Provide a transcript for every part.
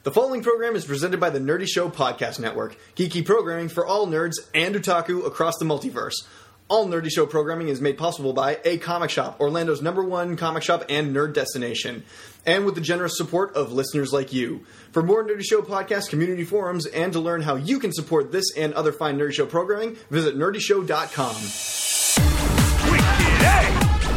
The following program is presented by the Nerdy Show Podcast Network, geeky programming for all nerds and otaku across the multiverse. All Nerdy Show programming is made possible by A Comic Shop, Orlando's #1 comic shop and nerd destination, and with the generous support of listeners like you. For more Nerdy Show podcast community forums and to learn how you can support this and other fine Nerdy Show programming, visit nerdyshow.com. Wicked, hey!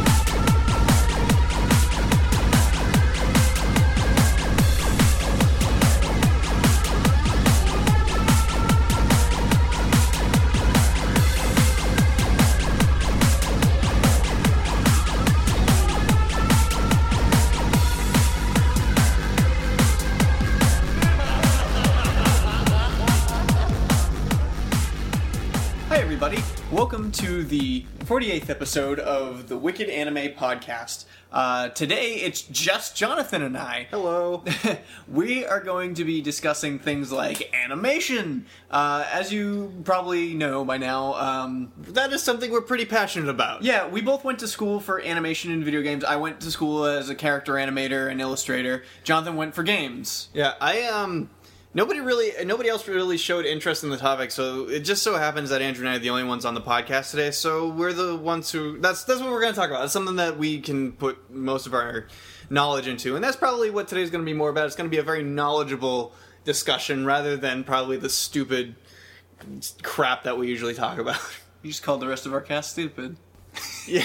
Welcome to the 48th episode of the Wicked Anime Podcast. Today, it's just Jonathan and I. Hello. We are going to be discussing things like animation. As you probably know by now, that is something we're pretty passionate about. Yeah, we both went to school for animation in video games. I went to school as a character animator and illustrator. Jonathan went for games. Yeah, Nobody else really showed interest in the topic, so it just so happens that Andrew and I are the only ones on the podcast today, so we're the ones who... That's what we're going to talk about. It's something that we can put most of our knowledge into, and that's probably what today's going to be more about. It's going to be a very knowledgeable discussion, rather than probably the stupid crap that we usually talk about. You just called the rest of our cast stupid. Yeah.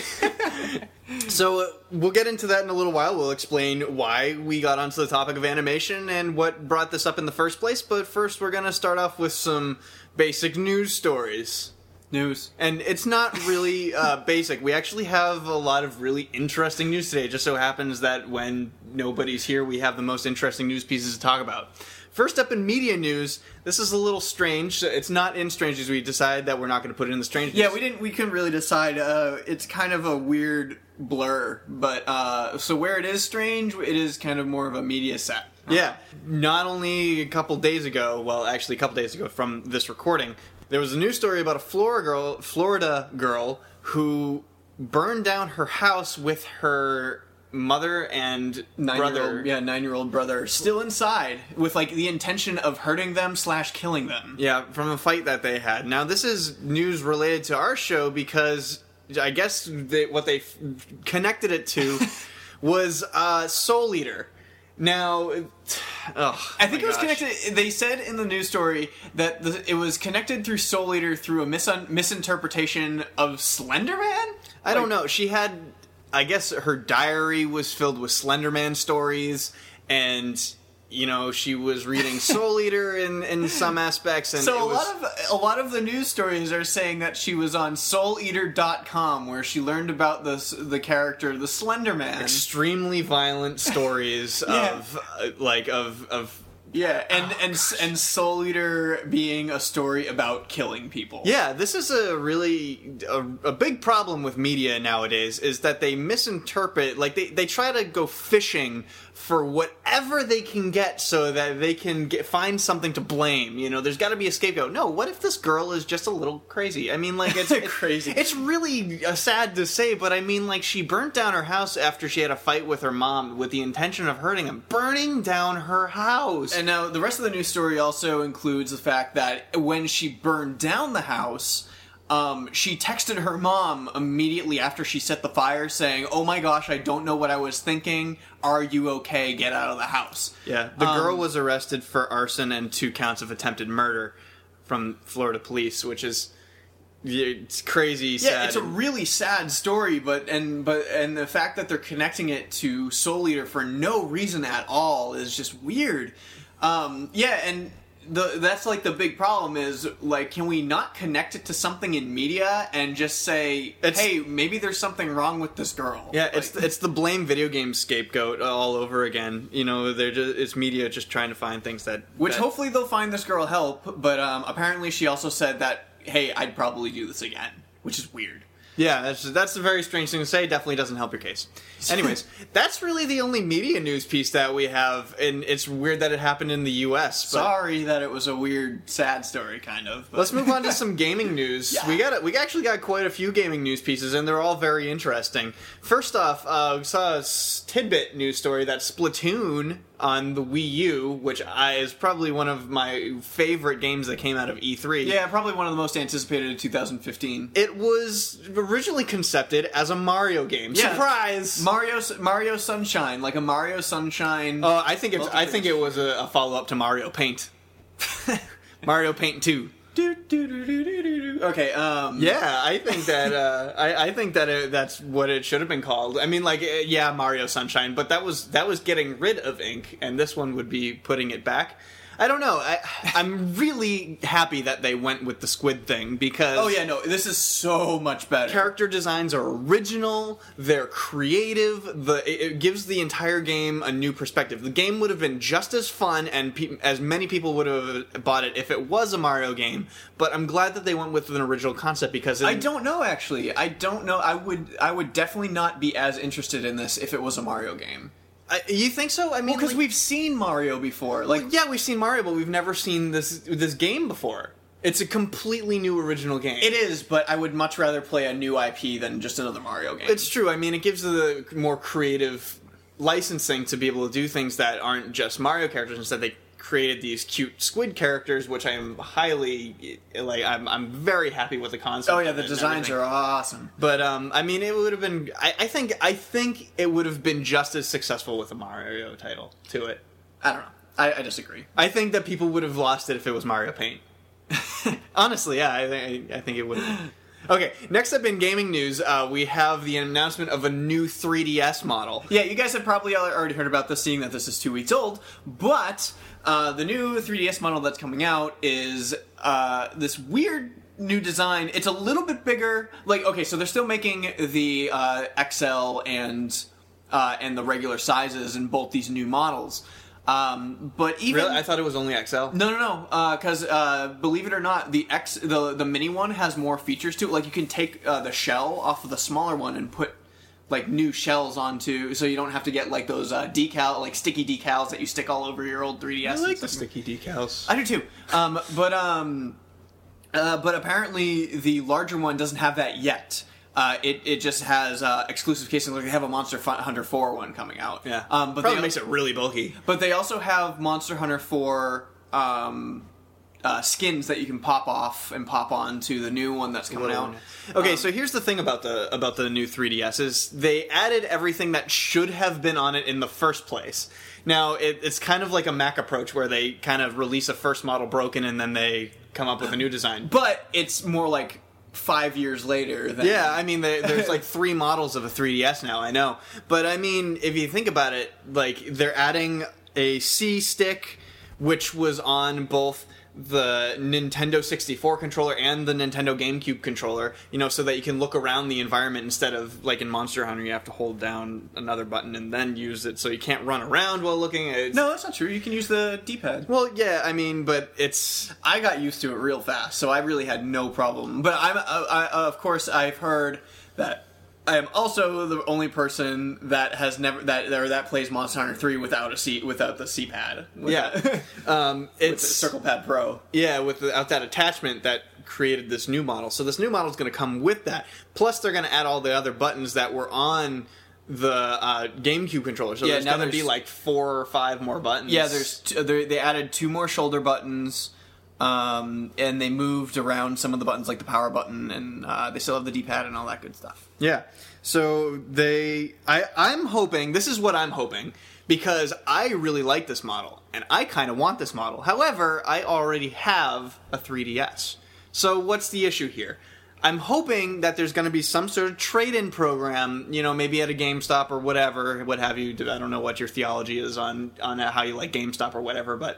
So we'll get into that in a little while. We'll explain why we got onto the topic of animation and what brought this up in the first place. But first, we're going to start off with some basic news stories. News. And it's not really basic. We actually have a lot of really interesting news today. It just so happens that when nobody's here, we have the most interesting news pieces to talk about. First up in media news, this is a little strange. It's not in Strange News. We decided that we're not going to put it in the Strange News. Yeah, we couldn't really decide. It's kind of a weird blur. But, so where it is strange, it is kind of more of a media set. Yeah. Not only a couple days ago from this recording, there was a news story about a Florida girl who burned down her house with her mother and brother. 9-year-old brother still inside with like the intention of hurting them / killing them. Yeah, from a fight that they had. Now this is news related to our show because I guess what they connected it to was Soul Eater. Now, I think it was connected. They said in the news story that it was connected through Soul Eater through a misinterpretation of Slender Man. I don't know. She had, I guess her diary was filled with Slenderman stories, and, you know, she was reading Soul Eater in some aspects. And so a lot of the news stories are saying that she was on souleater.com, where she learned about the character, the Slenderman. Extremely violent stories of Yeah, and Soul Eater being a story about killing people. Yeah, this is a really a big problem with media nowadays, is that they misinterpret, like they try to go fishing for whatever they can get so that they can find something to blame. You know, there's got to be a scapegoat. No, what if this girl is just a little crazy? I mean, like, it's crazy. It's really sad to say, but I mean, like, she burnt down her house after she had a fight with her mom with the intention of hurting him. Burning down her house. And now the rest of the news story also includes the fact that when she burned down the house, she texted her mom immediately after she set the fire saying, "Oh my gosh, I don't know what I was thinking. Are you okay? Get out of the house." Yeah, the girl was arrested for arson and 2 counts of attempted murder from Florida police, which is... it's crazy sad. Yeah, it's a really sad story, but the fact that they're connecting it to Soul Eater for no reason at all is just weird. That's like the big problem is, like, can we not connect it to something in media and just say, hey, maybe there's something wrong with this girl? Yeah, it's the blame video game scapegoat all over again. You know, it's media just trying to find things that... Hopefully they'll find this girl help, but apparently she also said that, hey, I'd probably do this again, which is weird. Yeah, that's a very strange thing to say. Definitely doesn't help your case. Anyways, that's really the only media news piece that we have, and it's weird that it happened in the U.S. But sorry that it was a weird, sad story, kind of. But. Let's move on to some gaming news. Yeah. We actually got quite a few gaming news pieces, and they're all very interesting. First off, we saw a tidbit news story that Splatoon on the Wii U, which is probably one of my favorite games that came out of E3. Yeah, probably one of the most anticipated in 2015. It was originally concepted as a Mario game. Yeah. Surprise! Mario Sunshine, like a Mario Sunshine. I think it was a follow up to Mario Paint. Mario Paint 2. Okay. Yeah, I think that I think that that's what it should have been called. I mean, like, yeah, Mario Sunshine, but that was getting rid of ink, and this one would be putting it back. I don't know. I'm really happy that they went with the squid thing because... Oh, yeah, no, this is so much better. Character designs are original, they're creative, it gives the entire game a new perspective. The game would have been just as fun and as many people would have bought it if it was a Mario game, but I'm glad that they went with an original concept because... I don't know, actually. I don't know. I would definitely not be as interested in this if it was a Mario game. You think so? I mean, because we've seen Mario before. Like, yeah, we've seen Mario, but we've never seen this game before. It's a completely new original game. It is, but I would much rather play a new IP than just another Mario game. It's true. I mean, it gives the more creative licensing to be able to do things that aren't just Mario characters. Instead, they created these cute squid characters, which I am highly like. I'm very happy with the concept. Oh yeah, the designs are awesome. But I mean, it would have been. I think it would have been just as successful with a Mario title to it. I don't know. I disagree. I think that people would have lost it if it was Mario Paint. Honestly, yeah, I think it would have. Okay, next up in gaming news, we have the announcement of a new 3DS model. Yeah, you guys have probably already heard about this, seeing that this is 2 weeks old, but the new 3DS model that's coming out is this weird new design. It's a little bit bigger. Like, okay, so they're still making the XL and the regular sizes in both these new models. But even really, I thought it was only XL. No, because believe it or not, the mini one has more features to it. Like, you can take the shell off of the smaller one and put like new shells onto, so you don't have to get like those sticky decals that you stick all over your old 3DS. I like the sticky decals. I do too. But apparently the larger one doesn't have that yet. It just has exclusive casing. Like, they have a Monster Hunter 4 one coming out. Yeah, but probably makes it really bulky. But they also have Monster Hunter 4 skins that you can pop off and pop on to the new one that's coming out. Okay, so here's the thing about the new 3DS is they added everything that should have been on it in the first place. Now, it's kind of like a Mac approach where they kind of release a first model broken and then they come up with a new design. But it's more like 5 years later than... Yeah, I mean, there's like 3 models of a 3DS now, I know. But I mean, if you think about it, like, they're adding a C stick, which was on both the Nintendo 64 controller and the Nintendo GameCube controller, so that you can look around the environment instead of, like in Monster Hunter, you have to hold down another button and then use it, so you can't run around while looking at it. No, that's not true. You can use the D-pad. Well, yeah, I mean, but it's... I got used to it real fast, so I really had no problem. But of course, I've heard that I am also the only person that has never that plays Monster Hunter 3 without the C-pad. It's Circle Pad Pro. Yeah, without that attachment that created this new model. So this new model is going to come with that. Plus, they're going to add all the other buttons that were on the GameCube controller. So there's going to be like 4 or 5 more buttons. Yeah, they added 2 more shoulder buttons. And they moved around some of the buttons, like the power button, and they still have the D-pad and all that good stuff. Yeah. So I'm hoping, this is what I'm hoping, because I really like this model, and I kind of want this model. However, I already have a 3DS. So what's the issue here? I'm hoping that there's going to be some sort of trade-in program, maybe at a GameStop or whatever, what have you. I don't know what your theology is on how you like GameStop or whatever, but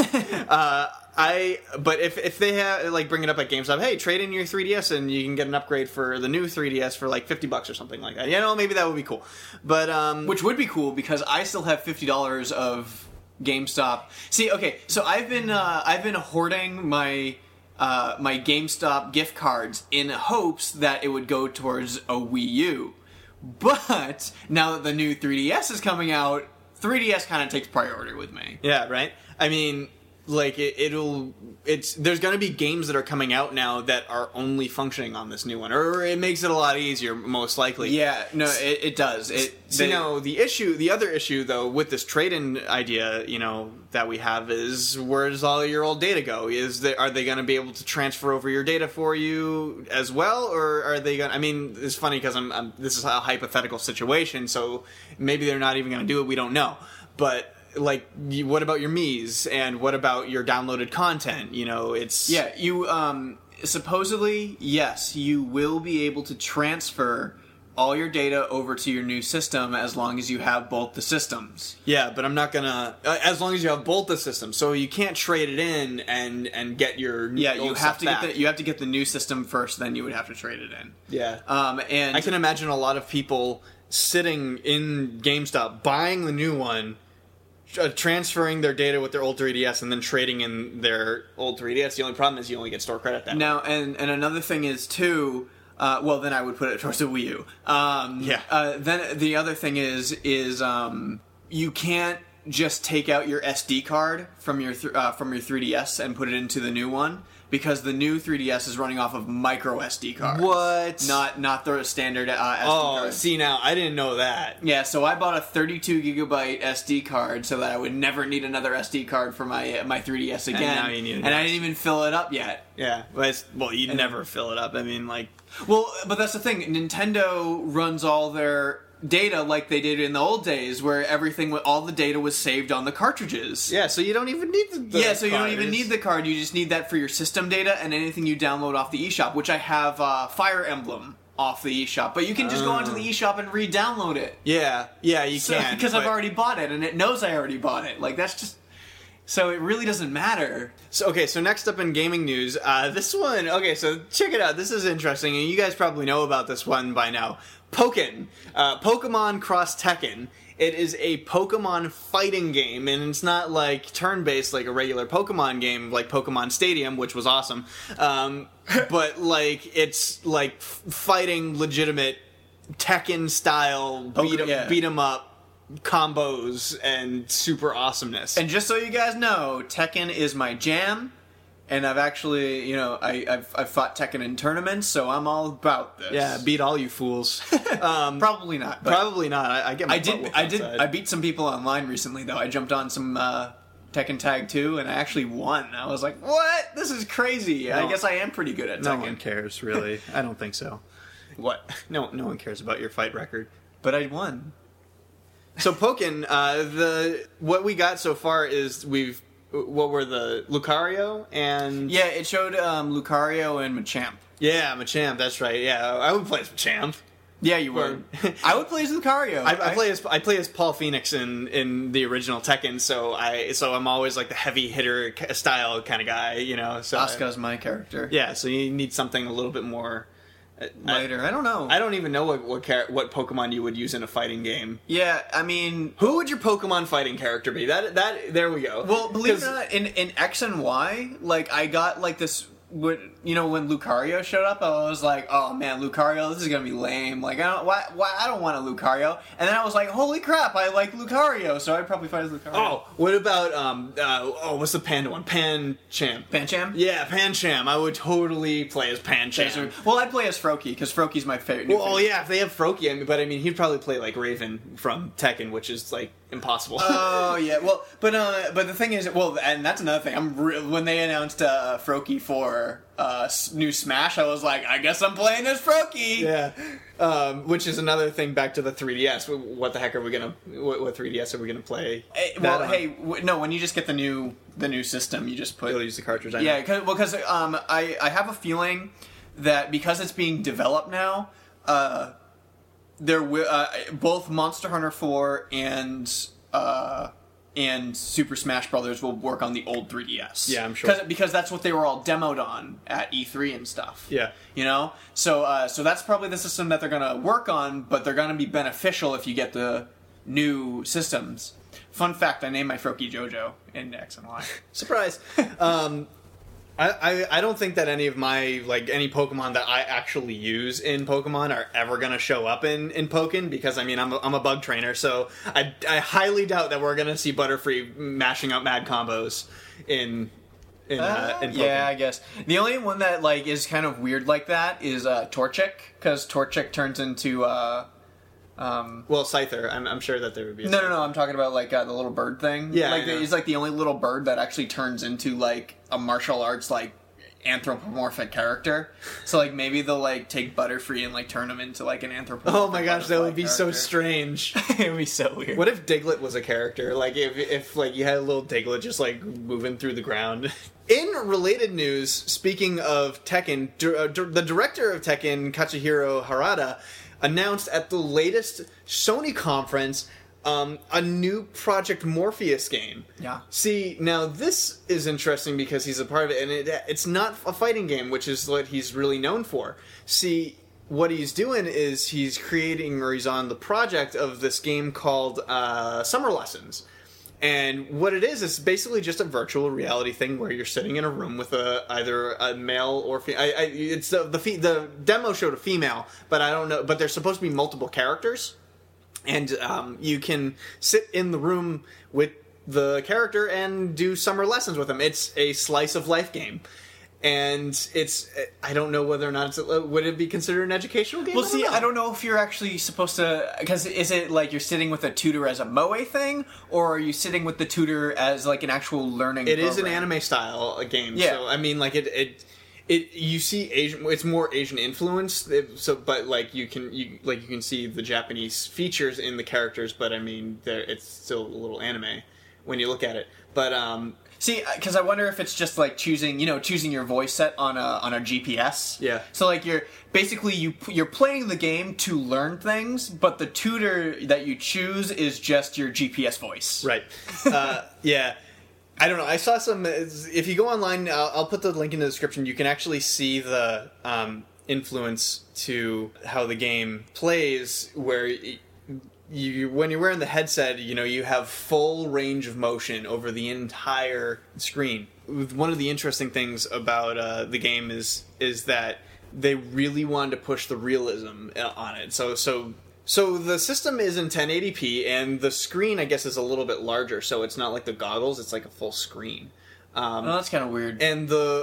but if they have, like, bring it up at GameStop, hey, trade in your 3DS and you can get an upgrade for the new 3DS for like $50 or something like that. Maybe that would be cool. But which would be cool because I still have $50 of GameStop. See, okay, so I've been hoarding my GameStop gift cards in hopes that it would go towards a Wii U. But now that the new 3DS is coming out, 3DS kind of takes priority with me. Yeah, right? I mean, there's going to be games that are coming out now that are only functioning on this new one, or it makes it a lot easier, most likely. Yeah, no, it does. The other issue though with this trade-in idea, that we have is, where does all your old data go? Are they going to be able to transfer over your data for you as well, or are they going? I mean, it's funny because this is a hypothetical situation, so maybe they're not even going to do it. We don't know, but. Like, what about your Mii's, and what about your downloaded content? Supposedly, yes, you will be able to transfer all your data over to your new system as long as you have both the systems. Yeah, but I'm not gonna. As long as you have both the systems, so you can't trade it in and get your you have to get the new system first, then you would have to trade it in. Yeah, and I can imagine a lot of people sitting in GameStop buying the new one. Transferring their data with their old 3DS and then trading in their old 3DS. The only problem is you only get store credit that now, way. And another thing is, too... then I would put it towards the Wii U. Then the other thing is you can't just take out your SD card from your 3DS and put it into the new one, because the new 3DS is running off of micro SD cards. What? Not the standard SD card. Oh, see, now, I didn't know that. Yeah, so I bought a 32 gigabyte SD card so that I would never need another SD card for my 3DS again. And now you need I didn't even fill it up yet. Yeah, you'd never fill it up. I mean, like... Well, but that's the thing. Nintendo runs all their data like they did in the old days, where all the data was saved on the cartridges. Yeah, so you don't even need the Yeah, so you don't even need the card. You just need that for your system data and anything you download off the eShop, which I have Fire Emblem off the eShop. But you can just go onto the eShop and re-download it. Yeah, you can. Because I've already bought it, and it knows I already bought it. Like, that's just... So it really doesn't matter. So next up in gaming news, this one, so check it out. This is interesting, and you guys probably know about this one by now. Pokemon Cross Tekken. It is a Pokemon fighting game, and it's not like turn-based like a regular Pokemon game, like Pokemon Stadium, which was awesome. But like it's like fighting legitimate Tekken style beat 'em up combos and super awesomeness. And just so you guys know, Tekken is my jam. And I've actually, I've fought Tekken in tournaments, so I'm all about this. Yeah, beat all you fools. Probably not. Probably not. I get my butt whooped outside. I beat some people online recently, though. I jumped on some Tekken Tag 2, and I actually won. I was like, what? This is crazy. I guess I am pretty good at Tekken. No one cares, really. I don't think so. What? No one cares about your fight record. But I won. So Pokken, what we got so far is what were the Lucario and... Yeah, it showed Lucario and Machamp. Yeah, Machamp, that's right. Yeah, I would play as Machamp. Yeah, you would. I would play as Lucario. I play as Paul Phoenix in the original Tekken, so I'm always like the heavy hitter style kind of guy, So Asuka's my character. Yeah, so you need something a little bit more... lighter. I don't know. I don't even know what Pokemon you would use in a fighting game. Yeah, I mean, who would your Pokemon fighting character be? That there we go. Well, believe it or not, in X and Y, like I got like this. When Lucario showed up, I was like, "Oh man, Lucario, this is gonna be lame." Like, I don't want a Lucario. And then I was like, "Holy crap, I like Lucario!" So I'd probably fight as Lucario. Oh, what about what's the panda one? Pancham. Pancham? Yeah, Pancham. I would totally play as Pancham. Well, I'd play as Froakie because Froakie's my favorite. Yeah, if they have Froakie, but he'd probably play like Raven from Tekken, which is like impossible. Oh yeah, well, but the thing is, and that's another thing. When they announced Froakie for new Smash, I was like, I guess I'm playing as Froakie. Yeah, which is another thing. Back to the 3DS. What the heck are we gonna? What 3DS are we gonna play? When you just get the new system, you just you'll use the cartridge. Because I have a feeling that because it's being developed now, there will both Monster Hunter 4 and Super Smash Brothers will work on the old 3DS. Yeah, I'm sure. Because that's what they were all demoed on at E3 and stuff. Yeah. So that's probably the system that they're going to work on, but they're going to be beneficial if you get the new systems. Fun fact, I named my Froakie JoJo in X and Y. Surprise. I don't think that any of my, like, any Pokemon that I actually use in Pokemon are ever going to show up in Pokken, because, I mean, I'm a bug trainer, so I highly doubt that we're going to see Butterfree mashing up mad combos in Pokken. Yeah, I guess. The only one that, like, is kind of weird like that is Torchic, because Torchic turns into, Well, Scyther, I'm sure that there would be a No, I'm talking about, like, the little bird thing. Yeah, like, I know. he's, like, the only little bird that actually turns into, like, a martial arts, like, anthropomorphic character. So, like, maybe they'll, like, take Butterfree and, like, turn him into, like, an anthropomorphic Oh my gosh, that butterfly would be so character. strange. It would be so weird. What if Diglett was a character? Like, if like, you had a little Diglett just, like, moving through the ground. In related news, speaking of Tekken, the director of Tekken, Katsuhiro Harada, announced at the latest Sony conference a new Project Morpheus game. Yeah. See, now this is interesting because he's a part of it, and it's not a fighting game, which is what he's really known for. See, what he's doing is he's creating, or he's on the project of this game called Summer Lessons. And what it is basically just a virtual reality thing where you're sitting in a room with either a male or female. It's the demo showed a female, but I don't know. But there's supposed to be multiple characters, and you can sit in the room with the character and do summer lessons with them. It's a slice of life game. And I don't know whether or not would it be considered an educational game? Well, see, I don't know if you're actually supposed to, because is it like you're sitting with a tutor as a moe thing, or are you sitting with the tutor as like an actual learning It is an program? anime style game. Yeah. So I mean, like it you see Asian. It's more Asian influenced. But like you can see the Japanese features in the characters. But I mean, it's still a little anime when you look at it. But See, because I wonder if it's just like choosing your voice set on a GPS. Yeah. So like you're playing the game to learn things, but the tutor that you choose is just your GPS voice. right, yeah. I don't know. I saw some. If you go online, I'll put the link in the description. You can actually see the influence to how the game plays, where when you're wearing the headset, you have full range of motion over the entire screen. One of the interesting things about the game is that they really wanted to push the realism on it. So the system is in 1080p, and the screen, I guess, is a little bit larger. So it's not like the goggles; it's like a full screen. Oh, that's kind of weird. And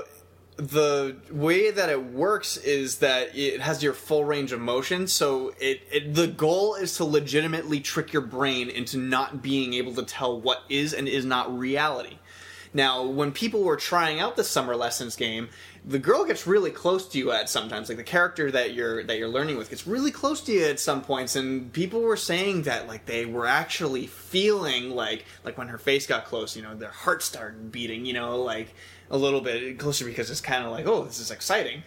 the way that it works is that it has your full range of motion, so the goal is to legitimately trick your brain into not being able to tell what is and is not reality. Now, when people were trying out the Summer Lessons game, the girl gets really close to you at sometimes, like the character that you're learning with gets really close to you at some points, and people were saying that like they were actually feeling like when her face got close, their heart started beating, like a little bit closer, because it's kind of like, oh, this is exciting,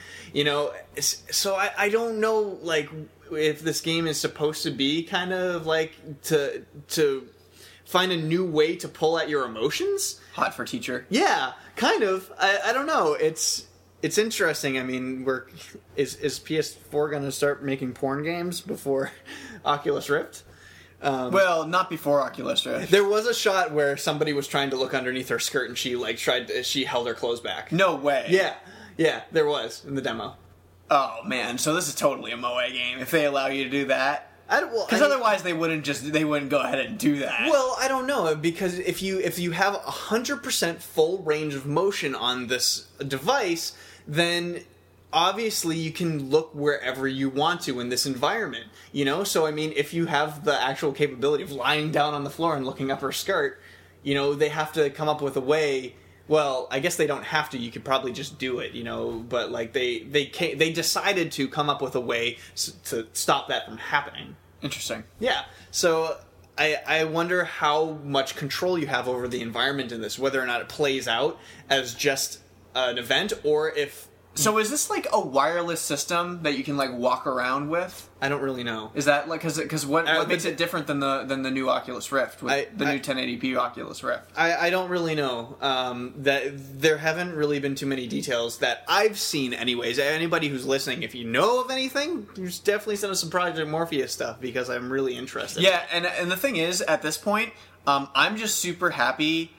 so I don't know, like, if this game is supposed to be kind of like to find a new way to pull at your emotions. Hot for teacher. Yeah, kind of. I don't know. It's interesting. I mean, is PS4 going to start making porn games before Oculus Rift? Well, not before Oculus Rift. There was a shot where somebody was trying to look underneath her skirt, and she held her clothes back. No way. Yeah, there was in the demo. Oh man, so this is totally a moe game if they allow you to do that. Because otherwise they wouldn't go ahead and do that. Well, I don't know, because if you have 100% full range of motion on this device, then obviously you can look wherever you want to in this environment, So I mean, if you have the actual capability of lying down on the floor and looking up her skirt, they have to come up with a way. Well, I guess they don't have to. You could probably just do it, But like they decided to come up with a way to stop that from happening. Interesting. Yeah. So I wonder how much control you have over the environment in this, whether or not it plays out as just an event, or if. So is this like a wireless system that you can like walk around with? I don't really know. Is that like because what makes it different than the new Oculus Rift with the new 1080p Oculus Rift? I don't really know. That there haven't really been too many details that I've seen. Anyways, anybody who's listening, if you know of anything, just definitely send us some Project Morpheus stuff, because I'm really interested. Yeah, and the thing is, at this point, I'm just super happy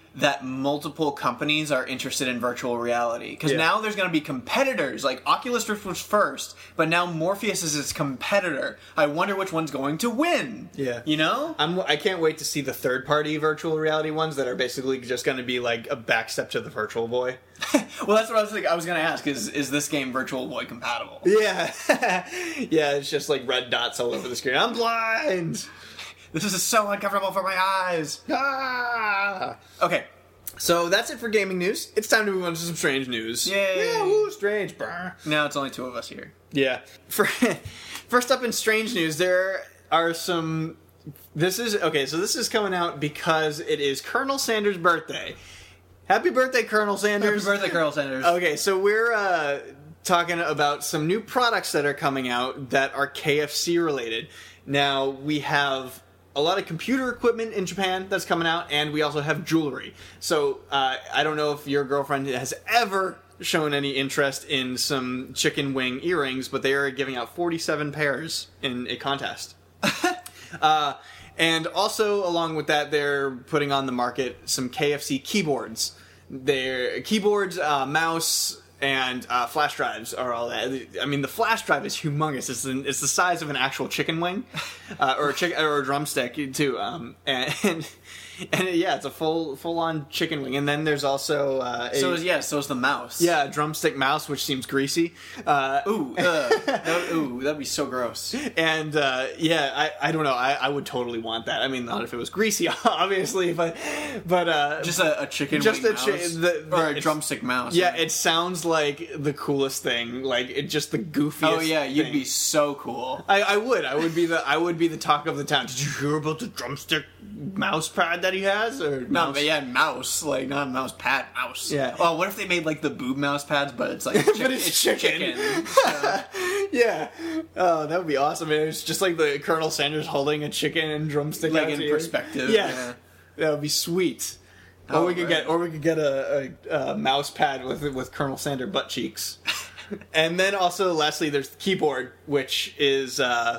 that multiple companies are interested in virtual reality. Because now there's going to be competitors. Like, Oculus Rift was first, but now Morpheus is its competitor. I wonder which one's going to win. Yeah. You know? I can't wait to see the third-party virtual reality ones that are basically just going to be like a backstep to the Virtual Boy. Well, that's what I was thinking. I was going to ask, is this game Virtual Boy compatible? Yeah. Yeah, it's just like red dots all over the screen. I'm blind! This is so uncomfortable for my eyes. Ah! Okay. So that's it for gaming news. It's time to move on to some strange news. Yay. Yeah, woo, strange. Brr. Now it's only two of us here. Yeah. First up in strange news, there are some... This is coming out because it is Colonel Sanders' birthday. Happy birthday, Colonel Sanders. Happy birthday, Colonel Sanders. Okay, so we're talking about some new products that are coming out that are KFC related. Now, we have a lot of computer equipment in Japan that's coming out, and we also have jewelry. So, I don't know if your girlfriend has ever shown any interest in some chicken wing earrings, but they are giving out 47 pairs in a contest. And also, along with that, they're putting on the market some KFC keyboards. Their keyboards, mouse, and flash drives are all that. I mean, the flash drive is humongous. It's the size of an actual chicken wing, or a drumstick too. And yeah, it's a full on chicken wing. And then there's also so is the mouse. Yeah, a drumstick mouse, which seems greasy. Ooh, that'd be so gross. And I don't know. I would totally want that. I mean, not if it was greasy, obviously, but just a chicken just wing a mouse, or a drumstick mouse. Yeah, it sounds like the coolest thing. Like just the goofiest. Oh yeah, you'd thing. be so cool. I would be the talk of the town. Did you hear about the drumstick mouse pad that he has? Or no, but yeah, mouse, like not a mouse pad, mouse. Yeah. Oh, what if they made like the boob mouse pads, but it's like but it's chicken. So. Yeah. Oh, that would be awesome. And it's just like the Colonel Sanders holding a chicken and drumstick, like out in here. perspective. Yeah. That would be sweet. Or we could get a mouse pad with Colonel Sanders butt cheeks. And then also, lastly, there's the keyboard, which is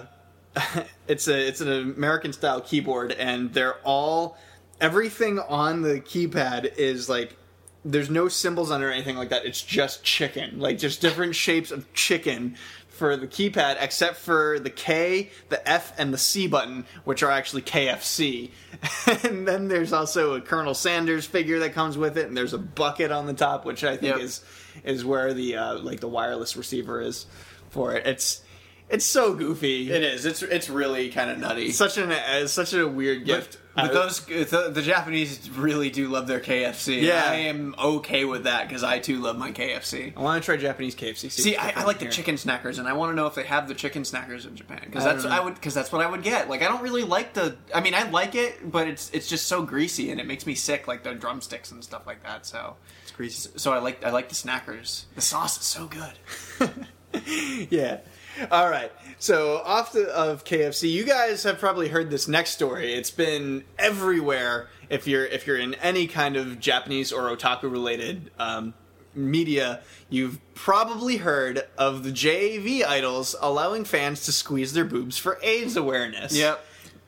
it's an American style keyboard, and everything on the keypad is like, there's no symbols on it or anything like that. It's just chicken, like just different shapes of chicken for the keypad, except for the K, the F, and the C button, which are actually KFC. And then there's also a Colonel Sanders figure that comes with it, and there's a bucket on the top, which I think is where the the wireless receiver is for it. It's so goofy. It is. It's really kind of nutty. Such a weird gift. But the Japanese really do love their KFC. Yeah, I am okay with that because I too love my KFC. I want to try Japanese KFC. See, I like the chicken snackers, and I want to know if they have the chicken snackers in Japan because that's what I would get. Like, I don't really like I mean, I like it, but it's just so greasy and it makes me sick, like the drumsticks and stuff like that. So it's greasy. So I like the snackers. The sauce is so good. Yeah. All right. So off of KFC, you guys have probably heard this next story. It's been everywhere. If you're in any kind of Japanese or otaku related media, you've probably heard of the JAV idols allowing fans to squeeze their boobs for AIDS awareness. Yep.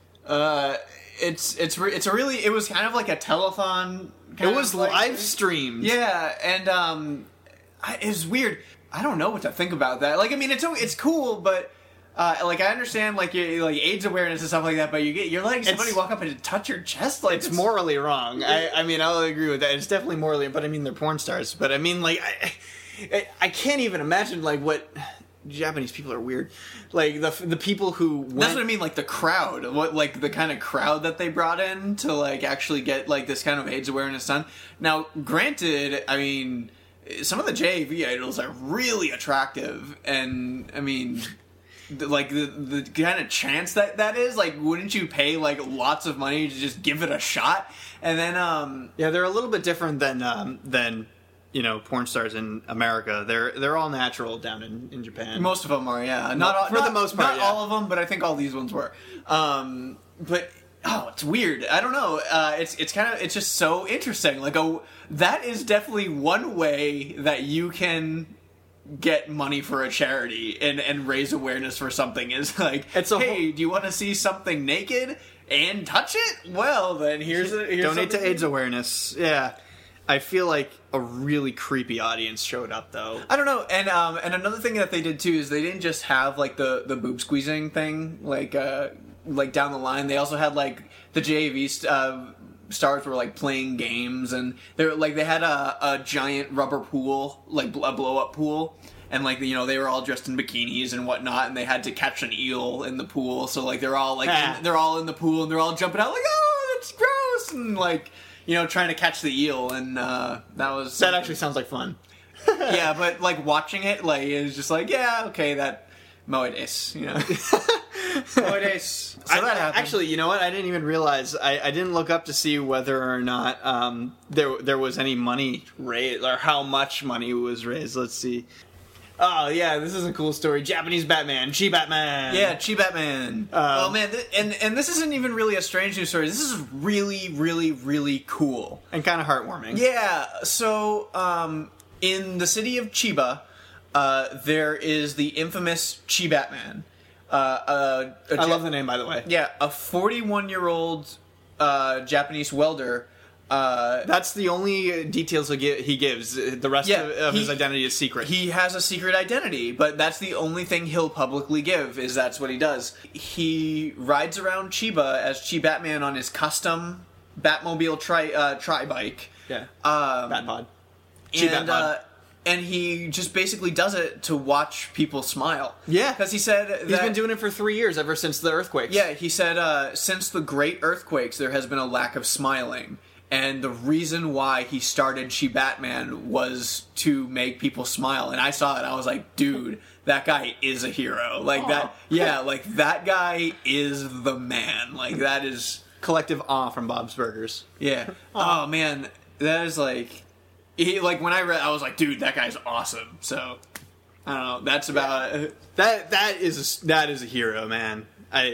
It was kind of like a telethon. It was live streamed. Yeah, and it was weird. I don't know what to think about that. Like, I mean, it's cool, but like I understand like AIDS awareness and stuff like that. But you're letting somebody walk up and touch your chest. Like, it's morally wrong. I mean, I'll agree with that. It's definitely morally. But I mean, they're porn stars. But I mean, like, I can't even imagine like what. Japanese people are weird. Like the people who went... That's what I mean, like the crowd. What, like the kind of crowd that they brought in to like actually get like this kind of AIDS awareness done. Now, granted, I mean, some of the JAV idols are really attractive, and I mean, the kind of chance that is, like, wouldn't you pay like lots of money to just give it a shot? And then yeah, they're a little bit different than porn stars in America. They're all natural down in Japan. Most of them are, yeah. The most part, not all of them, but I think all these ones were. But it's weird. I don't know. It's just so interesting. Like, that is definitely one way that you can get money for a charity and raise awareness for something. Is like, do you want to see something naked? and touch it, well, then here's Donate to something. AIDS awareness. Yeah. I feel like a really creepy audience showed up, though. I don't know, and another thing that they did too is they didn't just have like the boob squeezing thing like down the line. They also had like the JV stars were like playing games, and they had a giant rubber pool, like a blow up pool, and like they were all dressed in bikinis and whatnot, and they had to catch an eel in the pool. So like they're all they're all in the pool and they're all jumping out like, oh, that's gross, and like. Trying to catch the eel, and that actually sounds like fun. Yeah, but like watching it, like it's just like, yeah, okay, that Moedes, Moedes. So that happened. Actually, you know what? I didn't even realize. I didn't look up to see whether or not there was any money raised or how much money was raised. Let's see. Oh yeah, this is a cool story. Japanese Batman, Chi Batman. Yeah, Chi Batman. Oh man, and this isn't even really a strange news story. This is really, really, really cool and kind of heartwarming. Yeah. So, in the city of Chiba, there is the infamous Chi Batman. I love the name, by the way. Yeah, a 41-year-old Japanese welder. That's the only details he gives. The rest of his identity is secret. He has a secret identity, but that's the only thing he'll publicly give, is that's what he does. He rides around Chiba as Chi Batman on his custom Batmobile tri-bike. Yeah. Batpod. Chi Batpod. And he just basically does it to watch people smile. Yeah. Because he said that... He's been doing it for 3 years, ever since the earthquakes. Yeah, he said, since the great earthquakes, there has been a lack of smiling. And the reason why he started Chi Batman was to make people smile. And I saw it, I was like, dude, that guy is a hero. Like, that, yeah, like, that guy is the man. Like, that is... Collective awe from Bob's Burgers. Yeah. Oh, man, that is like... when I read, I was like, dude, that guy's awesome. So, I don't know, that's about... That is a hero, man.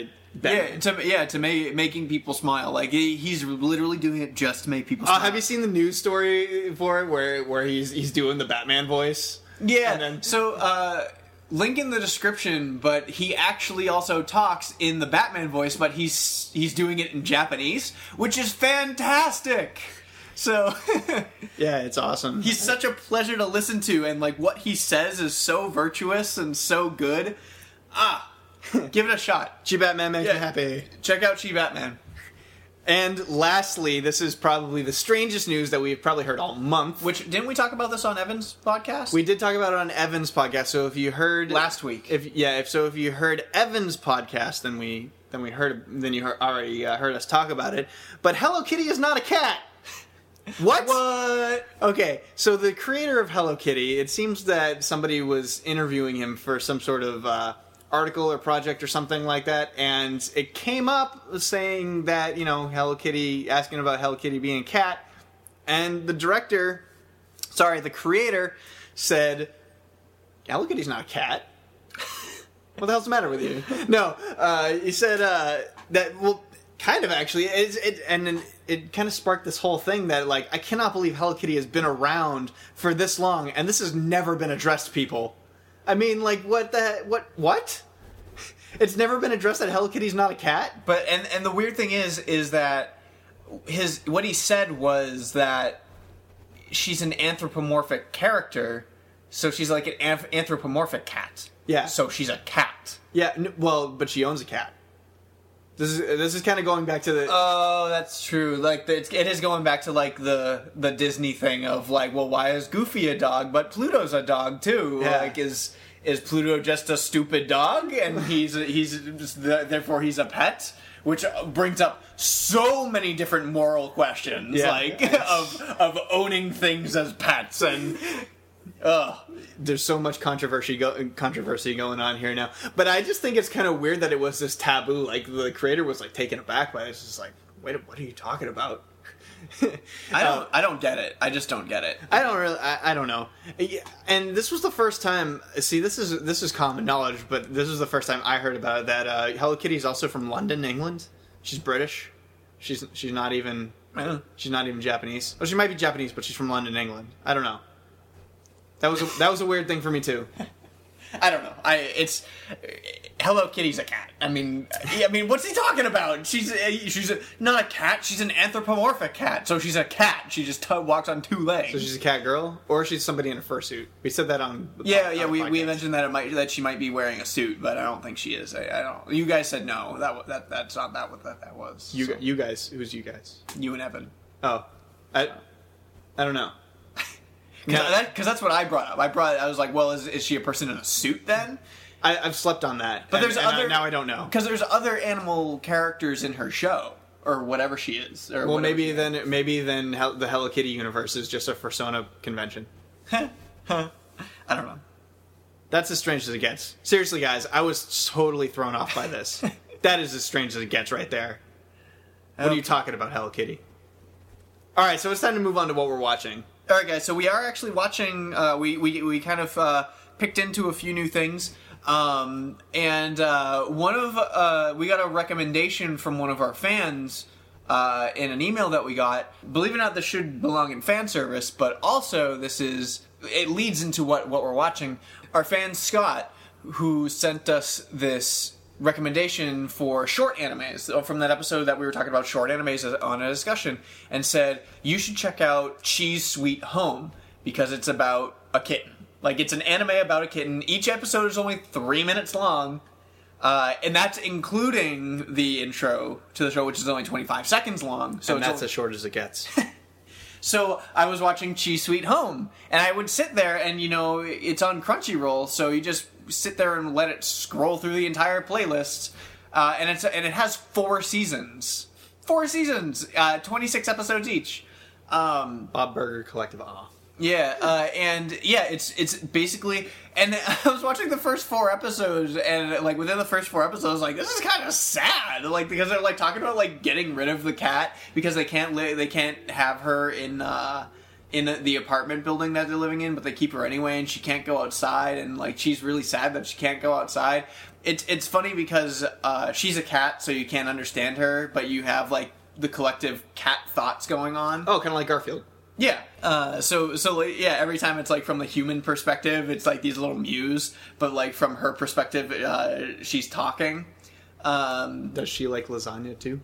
Making people smile. Like he's literally doing it just to make people smile. Have you seen the news story for it where he's doing the Batman voice? Yeah. So link in the description, but he actually also talks in the Batman voice, but he's doing it in Japanese, which is fantastic. So yeah, it's awesome. He's such a pleasure to listen to, and like what he says is so virtuous and so good. Give it a shot. Chi Batman makes me happy. Check out Chi Batman. And lastly, this is probably the strangest news that we've probably heard all month. Which, didn't we talk about this on Evan's podcast? We did talk about it on Evan's podcast. So if you heard last week, if you heard Evan's podcast, then you already heard us talk about it. But Hello Kitty is not a cat. What? Okay, so the creator of Hello Kitty, it seems that somebody was interviewing him for some sort of article or project or something like that, and it came up saying that, Hello Kitty, asking about Hello Kitty being a cat, and the creator said, Hello Kitty's not a cat. What the hell's the matter with you? No, he said that, well, kind of actually, and then it kind of sparked this whole thing that, like, I cannot believe Hello Kitty has been around for this long, and this has never been addressed to people. I mean, like, what? It's never been addressed that Hello Kitty's not a cat? But, and the weird thing is that what he said was that she's an anthropomorphic character, so she's like an anthropomorphic cat. Yeah. So she's a cat. Yeah, but she owns a cat. This is kind of going back to the... Oh, that's true. Like, it is going back to, like, the Disney thing of, like, well, why is Goofy a dog, but Pluto's a dog, too? Yeah. Like, is Pluto just a stupid dog, and therefore he's a pet? Which brings up so many different moral questions, of owning things as pets, and... There's so much controversy going on here now, but I just think it's kind of weird that it was this taboo. Like, the creator was like taken aback by it. It's just like, wait, what are you talking about? I don't get it. I just don't get it. I don't know. And this was the first time. See, this is common knowledge, but this is the first time I heard about it. That Hello Kitty is also from London, England. She's British. She's not even Japanese. Oh, she might be Japanese, but she's from London, England. I don't know. That was a weird thing for me too. I don't know. It's Hello Kitty's a cat. I mean, what's he talking about? She's not a cat. She's an anthropomorphic cat. So she's a cat. She just walks on two legs. So she's a cat girl, or she's somebody in a fursuit. We said that on. We mentioned that she might be wearing a suit, but I don't think she is. I don't. You guys said no. That's not what that was. You guys. Who's you guys? You and Evan. Oh, I don't know. Because that's what I brought up. I was like, well, is she a person in a suit then? I've slept on that, but now I don't know, because there's other animal characters in her show or whatever she is. Or well, maybe then the Hello Kitty universe is just a persona convention. I don't know. That's as strange as it gets. Seriously, guys, I was totally thrown off by this. That is as strange as it gets right there. What are you talking about, Hello Kitty? All right, so it's time to move on to what we're watching. All right, guys. So we are actually watching. We kind of picked into a few new things, and one of we got a recommendation from one of our fans in an email that we got. Believe it or not, this should belong in fan service, but also it leads into what we're watching. Our fan Scott, who sent us this recommendation for short animes from that episode that we were talking about short animes on a discussion, and said you should check out Cheese Sweet Home because it's about a kitten. Like, it's an anime about a kitten. Each episode is only 3 minutes long, and that's including the intro to the show, which is only 25 seconds long. So that's as short as it gets. So I was watching Cheese Sweet Home, and I would sit there, and it's on Crunchyroll, so you just sit there and let it scroll through the entire playlist, and it has 4 seasons. 4 seasons, 26 episodes each. Bob Burger Collective. It's basically, and I was watching the first 4 episodes, and like within the first 4 episodes, I was like, this is kind of sad, like, because they're like talking about like getting rid of the cat because they can't have her in the apartment building that they're living in, but they keep her anyway, and she can't go outside, and like she's really sad that she can't go outside. It's funny because she's a cat, so you can't understand her, but you have like the collective cat thoughts going on. Oh, kind of like Garfield. Yeah. So every time it's like from the human perspective, it's like these little mews, but like from her perspective, she's talking. Does she like lasagna too?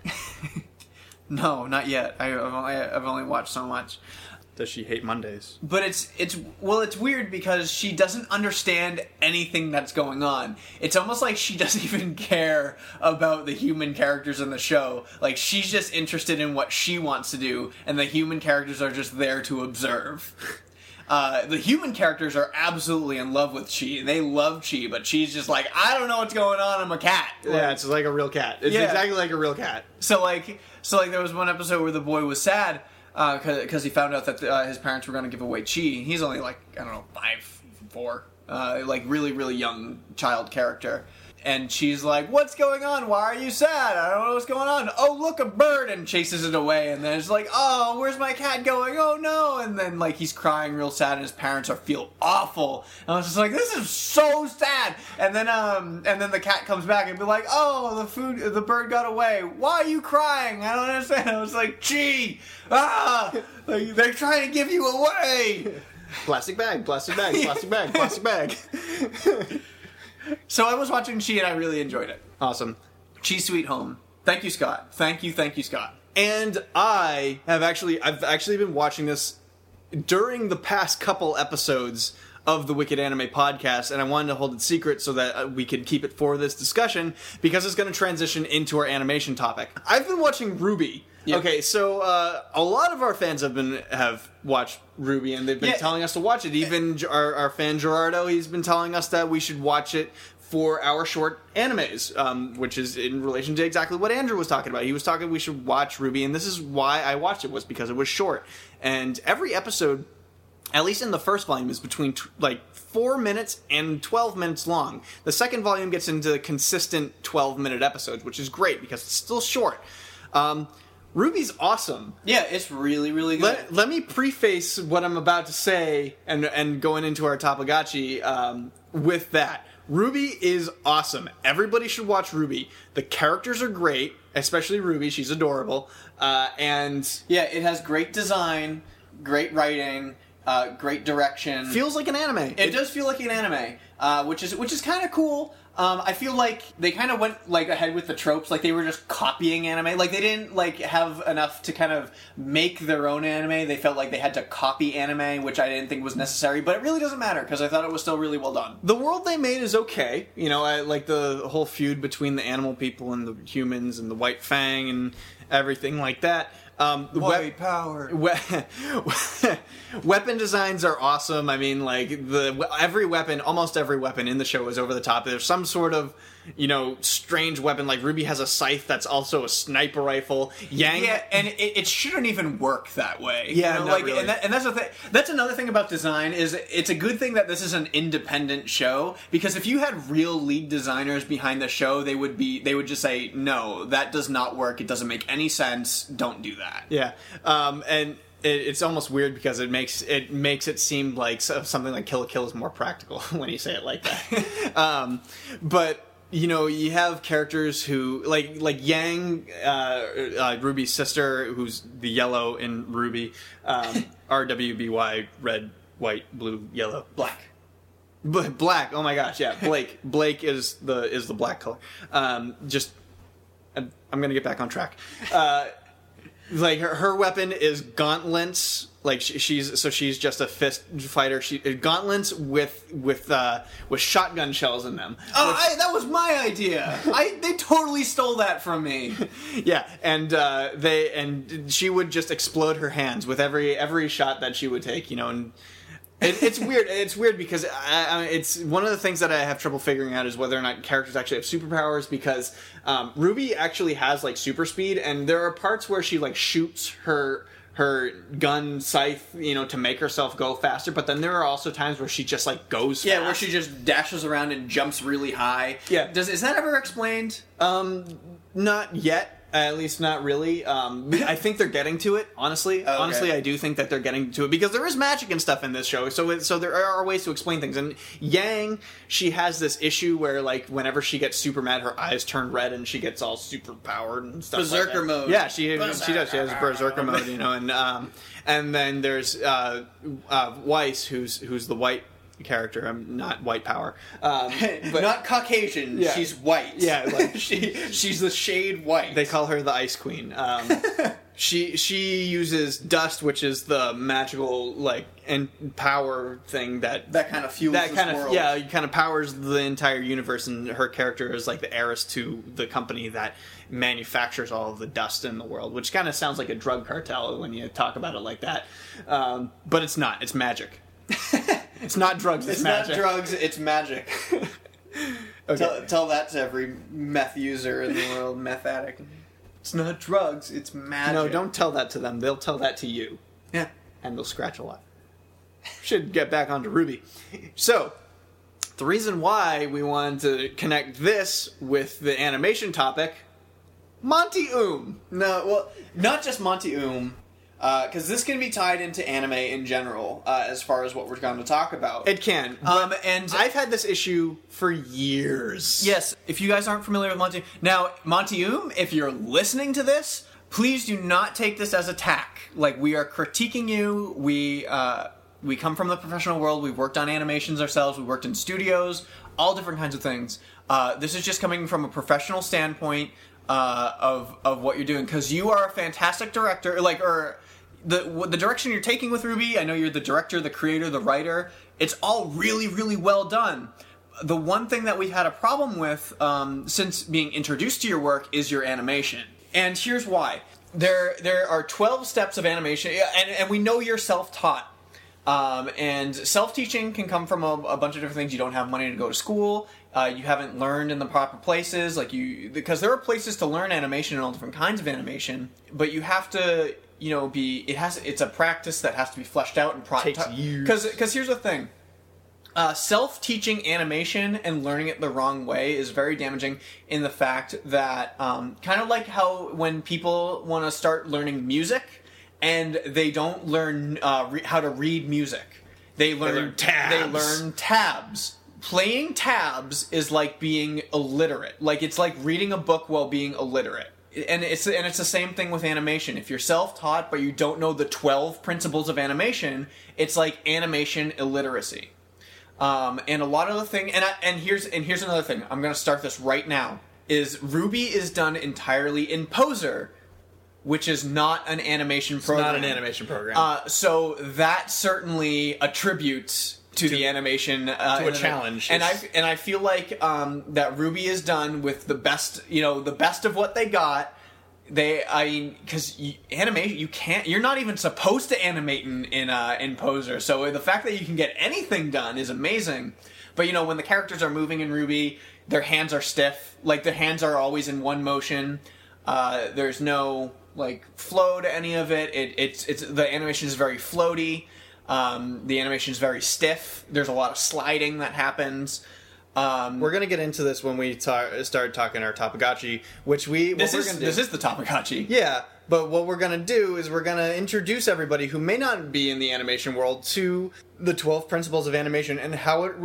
No, not yet. I've only watched so much. Does she hate Mondays? But it's weird because she doesn't understand anything that's going on. It's almost like she doesn't even care about the human characters in the show. Like, she's just interested in what she wants to do, and the human characters are just there to observe. The human characters are absolutely in love with Chi, and they love Chi, but she's just like, I don't know what's going on, I'm a cat. Yeah, it's like a real cat. It's exactly like a real cat. So there was one episode where the boy was sad, because he found out that his parents were going to give away Chi. He's only like, I don't know, 5, 4, like really, really young child character. And she's like, what's going on? Why are you sad? I don't know what's going on. Oh, look, a bird, and chases it away. And then it's like, oh, where's my cat going? Oh, no. And then like he's crying real sad, and his parents feel awful. And I was just like, this is so sad. And then the cat comes back and be like, oh, the bird got away. Why are you crying? I don't understand. I was like, gee, like, they're trying to give you away. Plastic bag, plastic bag, plastic bag, plastic bag. So I was watching Chi, and I really enjoyed it. Awesome. Chi Sweet Home. Thank you, Scott. Thank you, Scott. And I've actually been watching this during the past couple episodes of the Wicked Anime Podcast, and I wanted to hold it secret so that we could keep it for this discussion, because it's going to transition into our animation topic. I've been watching RWBY. Yep. Okay, so a lot of our fans have watched RWBY, and they've been telling us to watch it. Even our fan Gerardo, he's been telling us that we should watch it for our short animes, which is in relation to exactly what Andrew was talking about. He was talking we should watch RWBY, and this is why I watched it, was because it was short. And every episode, at least in the first volume, is between 4 minutes and 12 minutes long. The second volume gets into consistent 12-minute episodes, which is great because it's still short. RWBY's awesome. Yeah, it's really, really good. Let me preface what I'm about to say and going into our Topagachi with that. RWBY is awesome. Everybody should watch RWBY. The characters are great, especially Ruby. She's adorable. And yeah, it has great design, great writing. great direction. Feels like an anime. It does feel like an anime, which is kind of cool. I feel like they kind of went like ahead with the tropes, like they were just copying anime. Like they didn't like have enough to kind of make their own anime. They felt like they had to copy anime, which I didn't think was necessary. But it really doesn't matter because I thought it was still really well done. The world they made is okay. You know, I like the whole feud between the animal people and the humans and the White Fang and everything like that. White power. Weapon designs are awesome. I mean, like almost every weapon in the show is over the top. There's some sort of, you know, strange weapon. Like Ruby has a scythe that's also a sniper rifle. Yang, yeah, and it shouldn't even work that way. Yeah, you know? not really. And that's the thing. That's another thing about design is it's a good thing that this is an independent show, because if you had real lead designers behind the show, they would just say, no, that does not work. It doesn't make any sense. Don't do that. Yeah, and it's almost weird because it makes it seem like something like Kill la Kill is more practical when you say it like that. But you know, you have characters who like Yang, Ruby's sister, who's the yellow in Ruby, RWBY, red, white, blue, yellow, Black. Black. Oh my gosh, yeah, Blake. Blake is the black color. I'm gonna get back on track. Like her weapon is gauntlets. Like she's just a fist fighter. Gauntlets with shotgun shells in them. Oh, that was my idea. They totally stole that from me. Yeah, and she would just explode her hands with every shot that she would take. You know, and it's weird. It's weird because it's one of the things that I have trouble figuring out is whether or not characters actually have superpowers, because Ruby actually has like super speed, and there are parts where she like shoots her gun scythe, you know, to make herself go faster, but then there are also times where she just like goes fast. Yeah, where she just dashes around and jumps really high. Yeah. Is that ever explained? Not yet. At least not really. I think they're getting to it, honestly. Okay. Honestly, I do think that they're getting to it, because there is magic and stuff in this show, so there are ways to explain things. And Yang, she has this issue where, like, whenever she gets super mad, her eyes turn red and she gets all super powered and stuff Berserker like that. mode. Yeah, she does. She has Berserker mode, you know. And then there's Weiss, who's the white character. I'm not white power, but not Caucasian. Yeah. She's white. Yeah, like she's the shade white. They call her the Ice Queen. She uses dust, which is the magical like and power thing that kind of fuels this world. Yeah, it kind of powers the entire universe, and her character is like the heiress to the company that manufactures all of the dust in the world, which kind of sounds like a drug cartel when you talk about it like that. But it's not. It's magic. It's not drugs. It's magic. Not drugs. It's magic. Okay. Tell that to every meth user in the world, meth addict. It's not drugs. It's magic. No, don't tell that to them. They'll tell that to you. Yeah, and they'll scratch a lot. Should get back onto Ruby. So, the reason why we wanted to connect this with the animation topic, Monty No, well, not just Monty because this can be tied into anime in general, as far as what we're going to talk about. It can. And I've had this issue for years. Yes, if you guys aren't familiar with Monty... Now, Monty if you're listening to this, please do not take this as attack. Like, we are critiquing you. We come from the professional world. We've worked on animations ourselves. We've worked in studios. All different kinds of things. This is just coming from a professional standpoint of what you're doing. Because you are a fantastic director. The direction you're taking with Ruby, I know you're the director, the creator, the writer. It's all really, really well done. The one thing that we've had a problem with since being introduced to your work is your animation. And here's why. There are 12 steps of animation, and we know you're self-taught. And self-teaching can come from a bunch of different things. You don't have money to go to school. You haven't learned in the proper places. Because there are places to learn animation and all different kinds of animation, but you have to... it's a practice that has to be fleshed out and takes years. Because here's the thing. Self-teaching animation and learning it the wrong way is very damaging in the fact that, kind of like how when people want to start learning music and they don't learn how to read music. They learn tabs. They learn tabs. Playing tabs is like being illiterate. Like, it's like reading a book while being illiterate. and it's the same thing with animation. If you're self-taught but you don't know the 12 principles of animation, it's like animation illiteracy. And a lot of the thing, and here's another thing. I'm going to start this right now. Is RWBY is done entirely in Poser, which is not an animation program. It's not an animation program. So that certainly attributes to the animation to a challenge. And I feel like that RWBY is done with the best, the best of what they got. Because animation, you're not even supposed to animate in Poser. So the fact that you can get anything done is amazing. But when the characters are moving in RWBY, their hands are stiff. Like, the hands are always in one motion. There's no flow to any of it. It's the animation is very floaty. The animation is very stiff. There's a lot of sliding that happens. We're gonna get into this when we start talking our Topagachi, which this is the Topagachi. Yeah, but what we're gonna do is we're gonna introduce everybody who may not be in the animation world to the 12 principles of animation and how it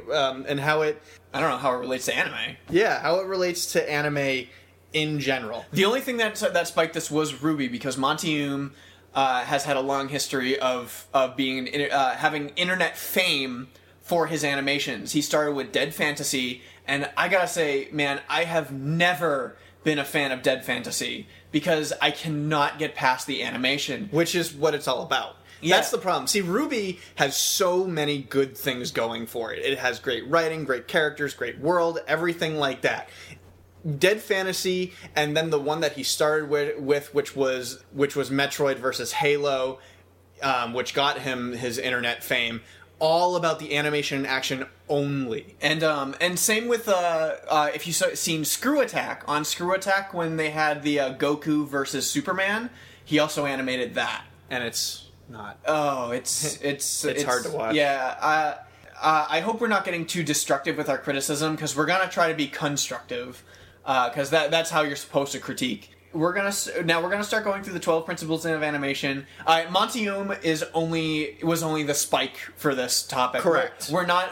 I don't know how it relates to anime. Yeah, how it relates to anime in general. The only thing that spiked this was RWBY, because Monty has had a long history of being having internet fame for his animations. He started with Dead Fantasy, and I gotta say, man, I have never been a fan of Dead Fantasy because I cannot get past the animation. Which is what it's all about. Yeah. That's the problem. See, RWBY has so many good things going for it. It has great writing, great characters, great world, everything like that. Dead Fantasy, and then the one that he started with which was Metroid versus Halo, which got him his internet fame. All about the animation and action only. And same with if you've seen Screw Attack. On Screw Attack, when they had the Goku versus Superman, he also animated that. And it's not. Oh, it's hard to watch. Yeah. I hope we're not getting too destructive with our criticism, because we're gonna try to be constructive. Because that's how you're supposed to critique. We're gonna start going through the 12 principles of animation. Monty was only the spike for this topic. Correct. We're not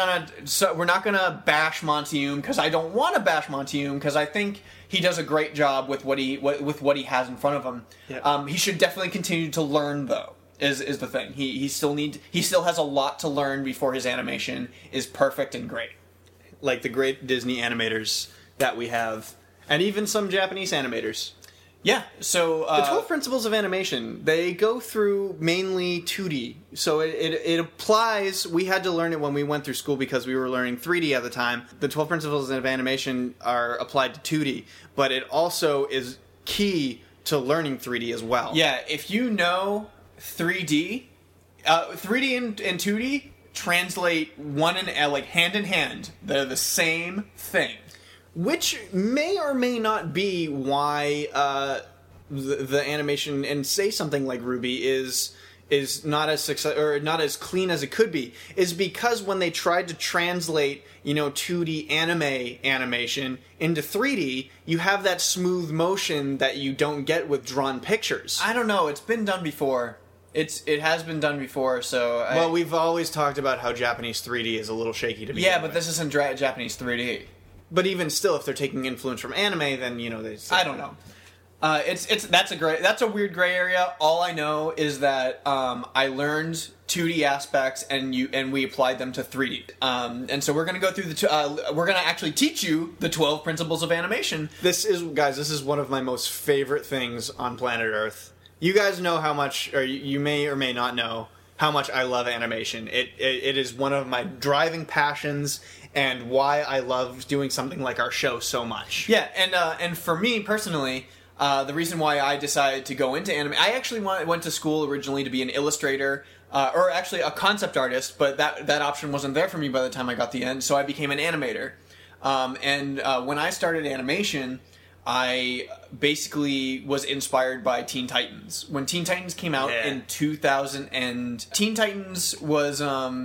gonna bash Monty, because I don't want to bash Monty, because I think he does a great job with what he has in front of him. Yep. He should definitely continue to learn, though. Is the thing. He still has a lot to learn before his animation is perfect and great. Like the great Disney animators that we have. And even some Japanese animators. Yeah, so the 12 principles of animation, they go through mainly 2D. So it applies, we had to learn it when we went through school because we were learning 3D at the time. The 12 principles of animation are applied to 2D, but it also is key to learning 3D as well. Yeah, if you know 3D, 3D and 2D translate hand in hand. They're the same thing. Which may or may not be why the animation, and say something like RWBY is not as success or not as clean as it could be, is because when they tried to translate 2D animation into 3D, you have that smooth motion that you don't get with drawn pictures. I don't know. It's been done before. It has been done before. So we've always talked about how Japanese 3D is a little shaky to begin with. Yeah, but this isn't Japanese 3D. But even still, if they're taking influence from anime, then they. I don't know. That's a weird gray area. All I know is that I learned 2D aspects and we applied them to 3D. And so we're going to go through we're going to actually teach you the 12 principles of animation. This is one of my most favorite things on planet Earth. You guys know how much, or you may or may not know how much I love animation. It is one of my driving passions, and why I love doing something like our show so much. Yeah, and for me personally, the reason why I decided to go into anime, I actually went to school originally to be an illustrator, or actually a concept artist, but that option wasn't there for me by the time I got the end, so I became an animator. When I started animation, I basically was inspired by Teen Titans. When Teen Titans came out in 2000, and Teen Titans was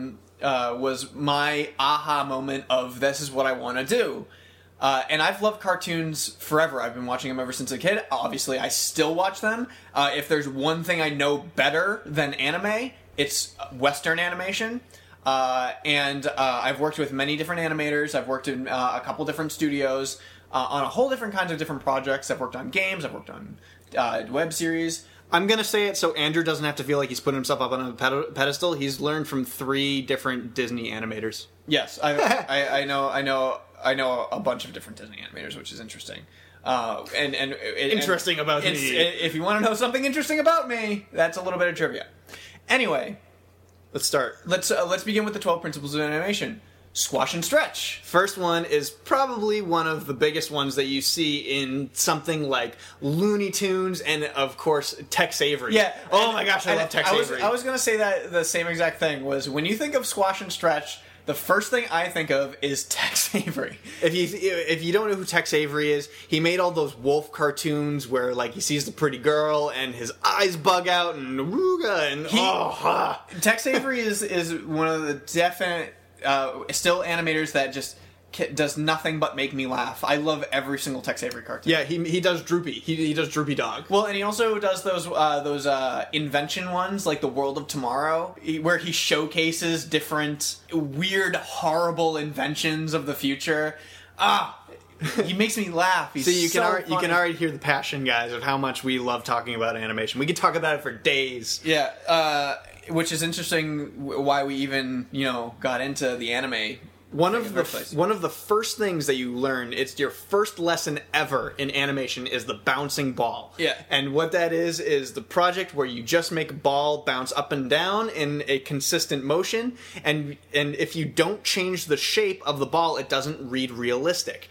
my aha moment of this is what I want to do. And I've loved cartoons forever. I've been watching them ever since a kid. Obviously, I still watch them. If there's one thing I know better than anime, it's Western animation. I've worked with many different animators. I've worked in a couple different studios. on a whole different kinds of different projects. I've worked on games. I've worked on web series. I'm going to say it so Andrew doesn't have to feel like he's putting himself up on a pedestal. He's learned from 3 different Disney animators. Yes, I know a bunch of different Disney animators, which is interesting. Interesting about me. If you want to know something interesting about me, that's a little bit of trivia. Anyway, let's start. Let's begin with the 12 principles of animation. Squash and stretch. First one is probably one of the biggest ones that you see in something like Looney Tunes and, of course, Tex Avery. Yeah. Oh my gosh, I love Tex Avery. I was going to say that the same exact thing was when you think of squash and stretch, the first thing I think of is Tex Avery. If you don't know who Tex Avery is, he made all those wolf cartoons where like he sees the pretty girl and his eyes bug out and Aruga and Tex Avery is one of the definite still animators that just does nothing but make me laugh. I love every single Tex Avery cartoon. Yeah, he does Droopy. He does Droopy Dog. Well, and he also does those invention ones, like The World of Tomorrow, where he showcases different weird, horrible inventions of the future. He makes me laugh. He's you can already hear the passion, guys, of how much we love talking about animation. We could talk about it for days. Yeah, which is interesting. Why we even got into the anime. One of the first things that you learn, it's your first lesson ever in animation, is the bouncing ball. Yeah. And what that is the project where you just make a ball bounce up and down in a consistent motion, and if you don't change the shape of the ball, it doesn't read realistic.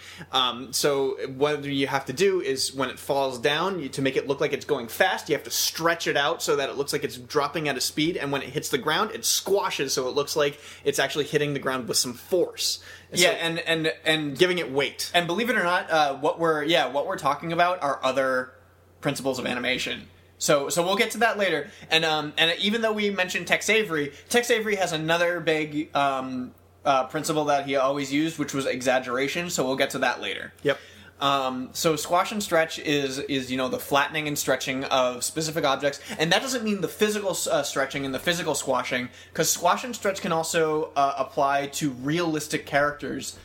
So what you have to do is when it falls down, to make it look like it's going fast, you have to stretch it out so that it looks like it's dropping at a speed, and when it hits the ground, it squashes so it looks like it's actually hitting the ground with some force. Yeah, and giving it weight. And believe it or not, what we're talking about are other principles of animation. So we'll get to that later. And even though we mentioned Tex Avery has another big principle that he always used, which was exaggeration. So we'll get to that later. Yep. So squash and stretch is the flattening and stretching of specific objects, and that doesn't mean the physical stretching and the physical squashing, because squash and stretch can also apply to realistic characters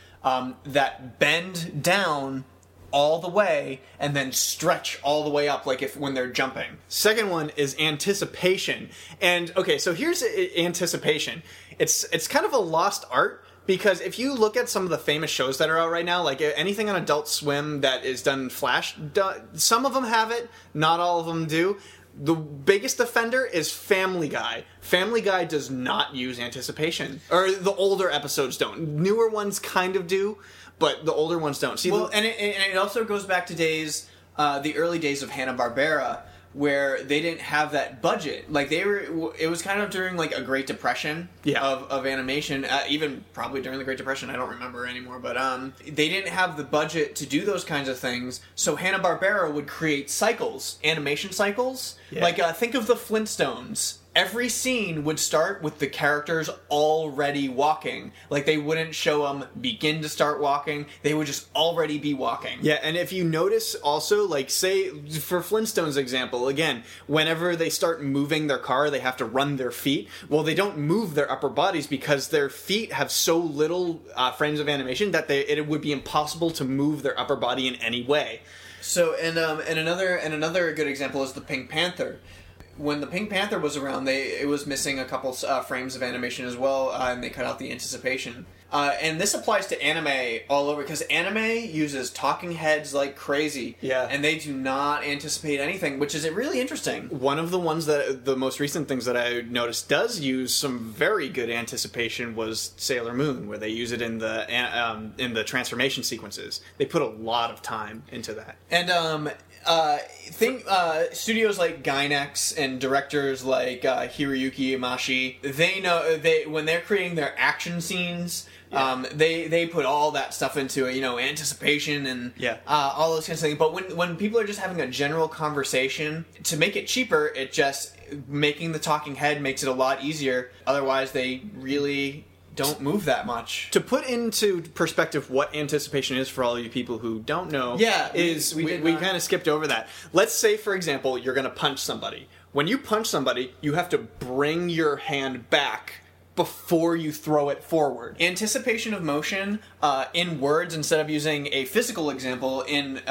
that bend down all the way and then stretch all the way up, like when they're jumping. Second one is anticipation, and okay, so here's anticipation. It's kind of a lost art. Because if you look at some of the famous shows that are out right now, like anything on Adult Swim that is done in Flash, some of them have it, not all of them do. The biggest offender is Family Guy. Family Guy does not use anticipation. Or the older episodes don't. Newer ones kind of do, but the older ones don't. See, and it also goes back to the early days of Hanna-Barbera, where they didn't have that budget. Like it was kind of during like a Great Depression of animation, even probably during the Great Depression, I don't remember anymore, but they didn't have the budget to do those kinds of things, so Hanna-Barbera would create cycles, animation cycles. Yeah. Like think of the Flintstones. Every scene would start with the characters already walking. Like, they wouldn't show them begin to start walking. They would just already be walking. Yeah, and if you notice also, like, say, for Flintstones example, again, whenever they start moving their car, they have to run their feet. Well, they don't move their upper bodies because their feet have so little frames of animation that it would be impossible to move their upper body in any way. So, and another good example is the Pink Panther. When the Pink Panther was around, it was missing a couple frames of animation as well, and they cut out the anticipation. And this applies to anime all over, because anime uses talking heads like crazy. Yeah. And they do not anticipate anything, which is really interesting. One of the ones the most recent things that I noticed does use some very good anticipation was Sailor Moon, where they use it in the transformation sequences. They put a lot of time into that. And, studios like Gainax and directors like Hiroyuki Imaishi, they know when they're creating their action scenes, they put all that stuff into it, anticipation and all those kinds of things. But when people are just having a general conversation, to make it cheaper, it just making the talking head makes it a lot easier. Otherwise, they really don't move that much. To put into perspective what anticipation is for all you people who don't know, we kind of skipped over that. Let's say, for example, you're going to punch somebody. When you punch somebody, you have to bring your hand back before you throw it forward. Anticipation of motion in words, instead of using a physical example in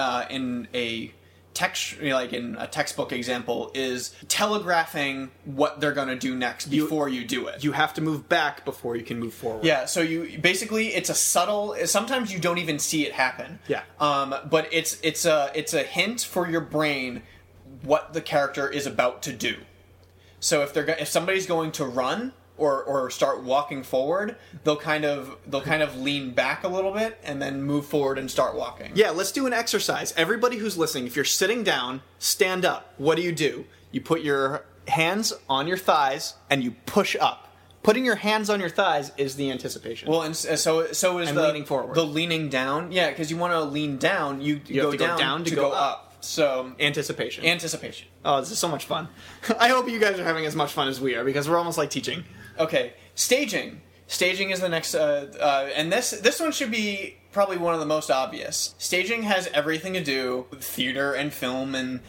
a text, like in a textbook example, is telegraphing what they're going to do next before you do it. You have to move back before you can move forward. Yeah, so you basically, it's a subtle. Sometimes you don't even see it happen. Yeah. But it's a hint for your brain what the character is about to do. So if somebody's going to run or start walking forward, they'll kind of lean back a little bit and then move forward and start walking. Yeah, let's do an exercise. Everybody who's listening, if you're sitting down, stand up. What do? You put your hands on your thighs and you push up. Putting your hands on your thighs is the anticipation. Well, and so is the leaning forward. The leaning down. Yeah, because you want to lean down, you have to go down to go up. So Anticipation. Oh, this is so much fun. I hope you guys are having as much fun as we are, because we're almost like teaching. Okay, staging. Staging is the next, and this one should be probably one of the most obvious. Staging has everything to do with theater and film and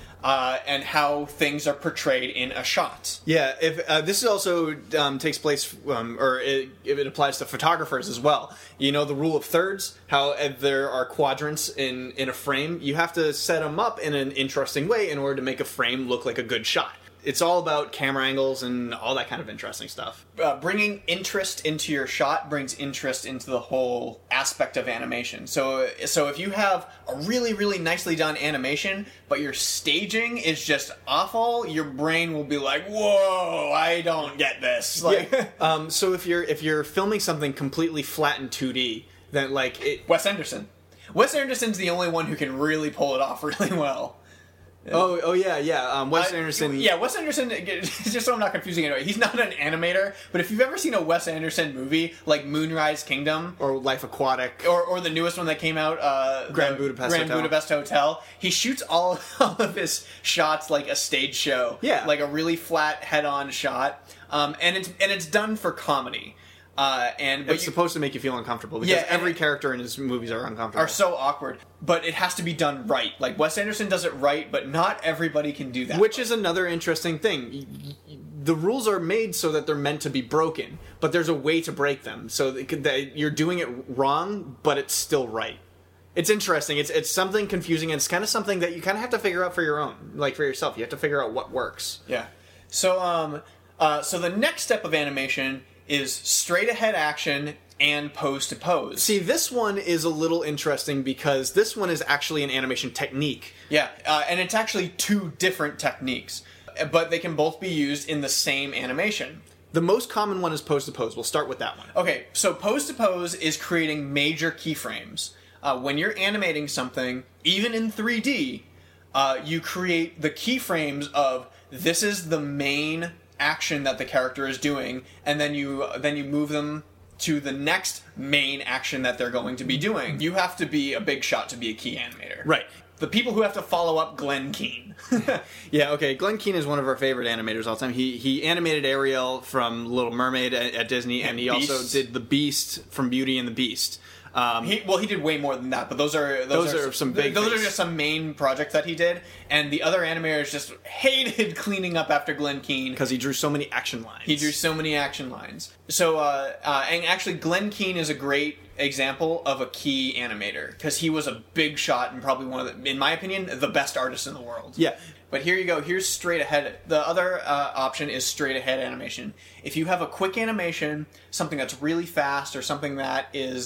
how things are portrayed in a shot. Yeah, if this also takes place, if it applies to photographers as well. You know the rule of thirds, how there are quadrants in a frame. You have to set them up in an interesting way in order to make a frame look like a good shot. It's all about camera angles and all that kind of interesting stuff. Bringing interest into your shot brings interest into the whole aspect of animation. So if you have a really, really nicely done animation, but your staging is just awful, your brain will be like, "Whoa, I don't get this." Like, yeah. So if you're filming something completely flat in 2D, then Wes Anderson. Wes Anderson's the only one who can really pull it off really well. Oh yeah. Wes Anderson. Yeah, Wes Anderson. Just so I'm not confusing anyway, he's not an animator. But if you've ever seen a Wes Anderson movie like Moonrise Kingdom or Life Aquatic or the newest one that came out, Grand Budapest Hotel, he shoots all of his shots like a stage show. Yeah, like a really flat head-on shot, and it's done for comedy. But it's supposed to make you feel uncomfortable because every character in his movies are uncomfortable. Are so awkward. But it has to be done right. Like, Wes Anderson does it right, but not everybody can do that. Which is another interesting thing. The rules are made so that they're meant to be broken, but there's a way to break them. So that you're doing it wrong, but it's still right. It's interesting. It's something confusing, and it's kind of something that you kind of have to figure out for your own, like for yourself. You have to figure out what works. Yeah. So the next step of animation is straight ahead action and pose to pose. See, this one is a little interesting because this one is actually an animation technique. Yeah, and it's actually two different techniques, but they can both be used in the same animation. The most common one is pose to pose. We'll start with that one. Okay, so pose to pose is creating major keyframes. When you're animating something, even in 3D, you create the keyframes of this is the main action that the character is doing, and then you move them to the next main action that they're going to be doing. You have to be a big shot to be a key animator. Right. The people who have to follow up Glenn Keane. Yeah, okay. Glenn Keane is one of our favorite animators all the time. He animated Ariel from Little Mermaid at Disney, and he also did the Beast from Beauty and the Beast. He did way more than that, but those are some big. Those are just some main projects that he did, and the other animators just hated cleaning up after Glenn Keane because he drew so many action lines. So, and actually, Glenn Keane is a great example of a key animator because he was a big shot and probably one of the, in my opinion, the best artists in the world. Yeah. But here you go. Here's straight ahead. The other option is straight ahead animation. If you have a quick animation, something that's really fast, or something that is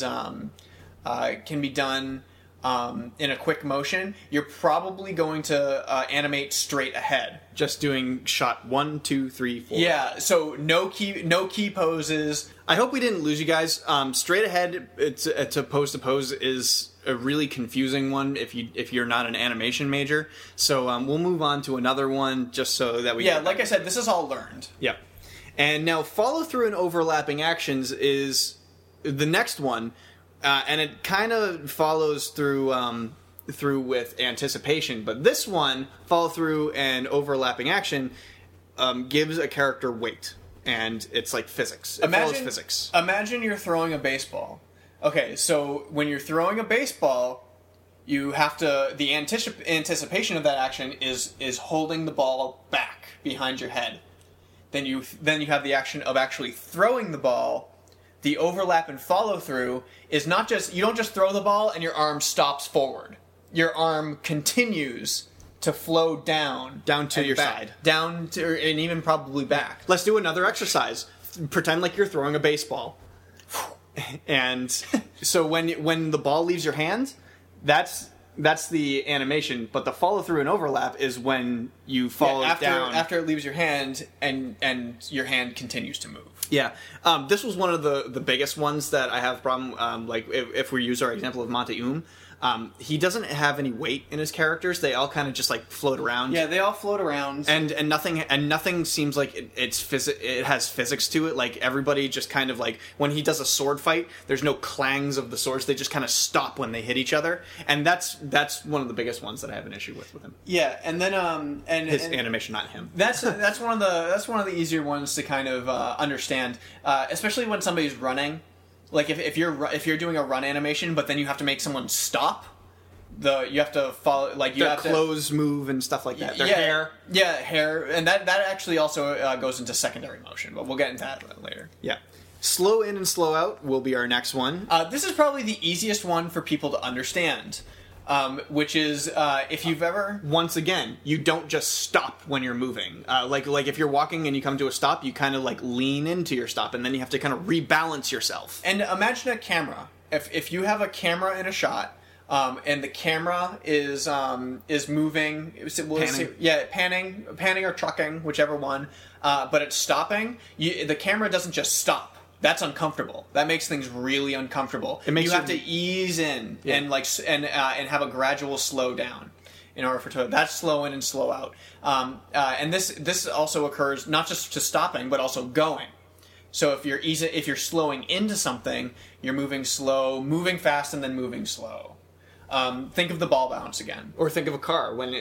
can be done in a quick motion, you're probably going to animate straight ahead. Just doing shot 1, 2, 3, 4. Yeah. So no key poses. I hope we didn't lose you guys. Straight ahead to pose is a really confusing one if you're not an animation major. So we'll move on to another one just so that we. Yeah, like I said, this is all learned. Yep. And now follow through and overlapping actions is the next one, and it kind of follows through with anticipation. But this one, follow through and overlapping action, gives a character weight, and it's like physics. It follows physics. Imagine you're throwing a baseball. Okay, so when you're throwing a baseball, you have to... The anticipation of that action is holding the ball back behind your head. then you have the action of actually throwing the ball. The overlap and follow through is not just, you don't just throw the ball and your arm stops forward. Your arm continues to flow down to your back, side, down to, and even probably back. Let's do another exercise. Pretend like you're throwing a baseball, and so when the ball leaves your hand, that's the animation. But the follow through and overlap is when you follow it down after it leaves your hand, and your hand continues to move. Yeah, this was one of the biggest ones that I have a problem. Like if we use our example of Monte he doesn't have any weight in his characters. They all kind of just like float around. Yeah, they all float around, and nothing seems like it has physics to it. Like everybody just kind of like when he does a sword fight, there's no clangs of the swords. They just kind of stop when they hit each other, and that's one of the biggest ones that I have an issue with him. Yeah, and then and his animation, not him. That's one of the easier ones to kind of understand, especially when somebody's running. Like if you're doing a run animation, but then you have to make someone stop. You have to follow, like you their have clothes move and stuff like that. Their hair, hair, and that actually also goes into secondary motion. But we'll get into that later. Yeah, slow in and slow out will be our next one. This is probably the easiest one for people to understand. Which is if you've ever, once again, you don't just stop when you're moving. Like if you're walking and you come to a stop, you kind of like lean into your stop, and then you have to kind of rebalance yourself. And imagine a camera. If you have a camera in a shot, and the camera is moving, panning or trucking, whichever one, but it's stopping. The camera doesn't just stop. That's uncomfortable. That makes things really uncomfortable. You have to ease in and have a gradual slow down in order for that's slow in and slow out. And this also occurs not just to stopping but also going. So if you're slowing into something, you're moving slow, moving fast, and then moving slow. Think of the ball bounce again, or think of a car when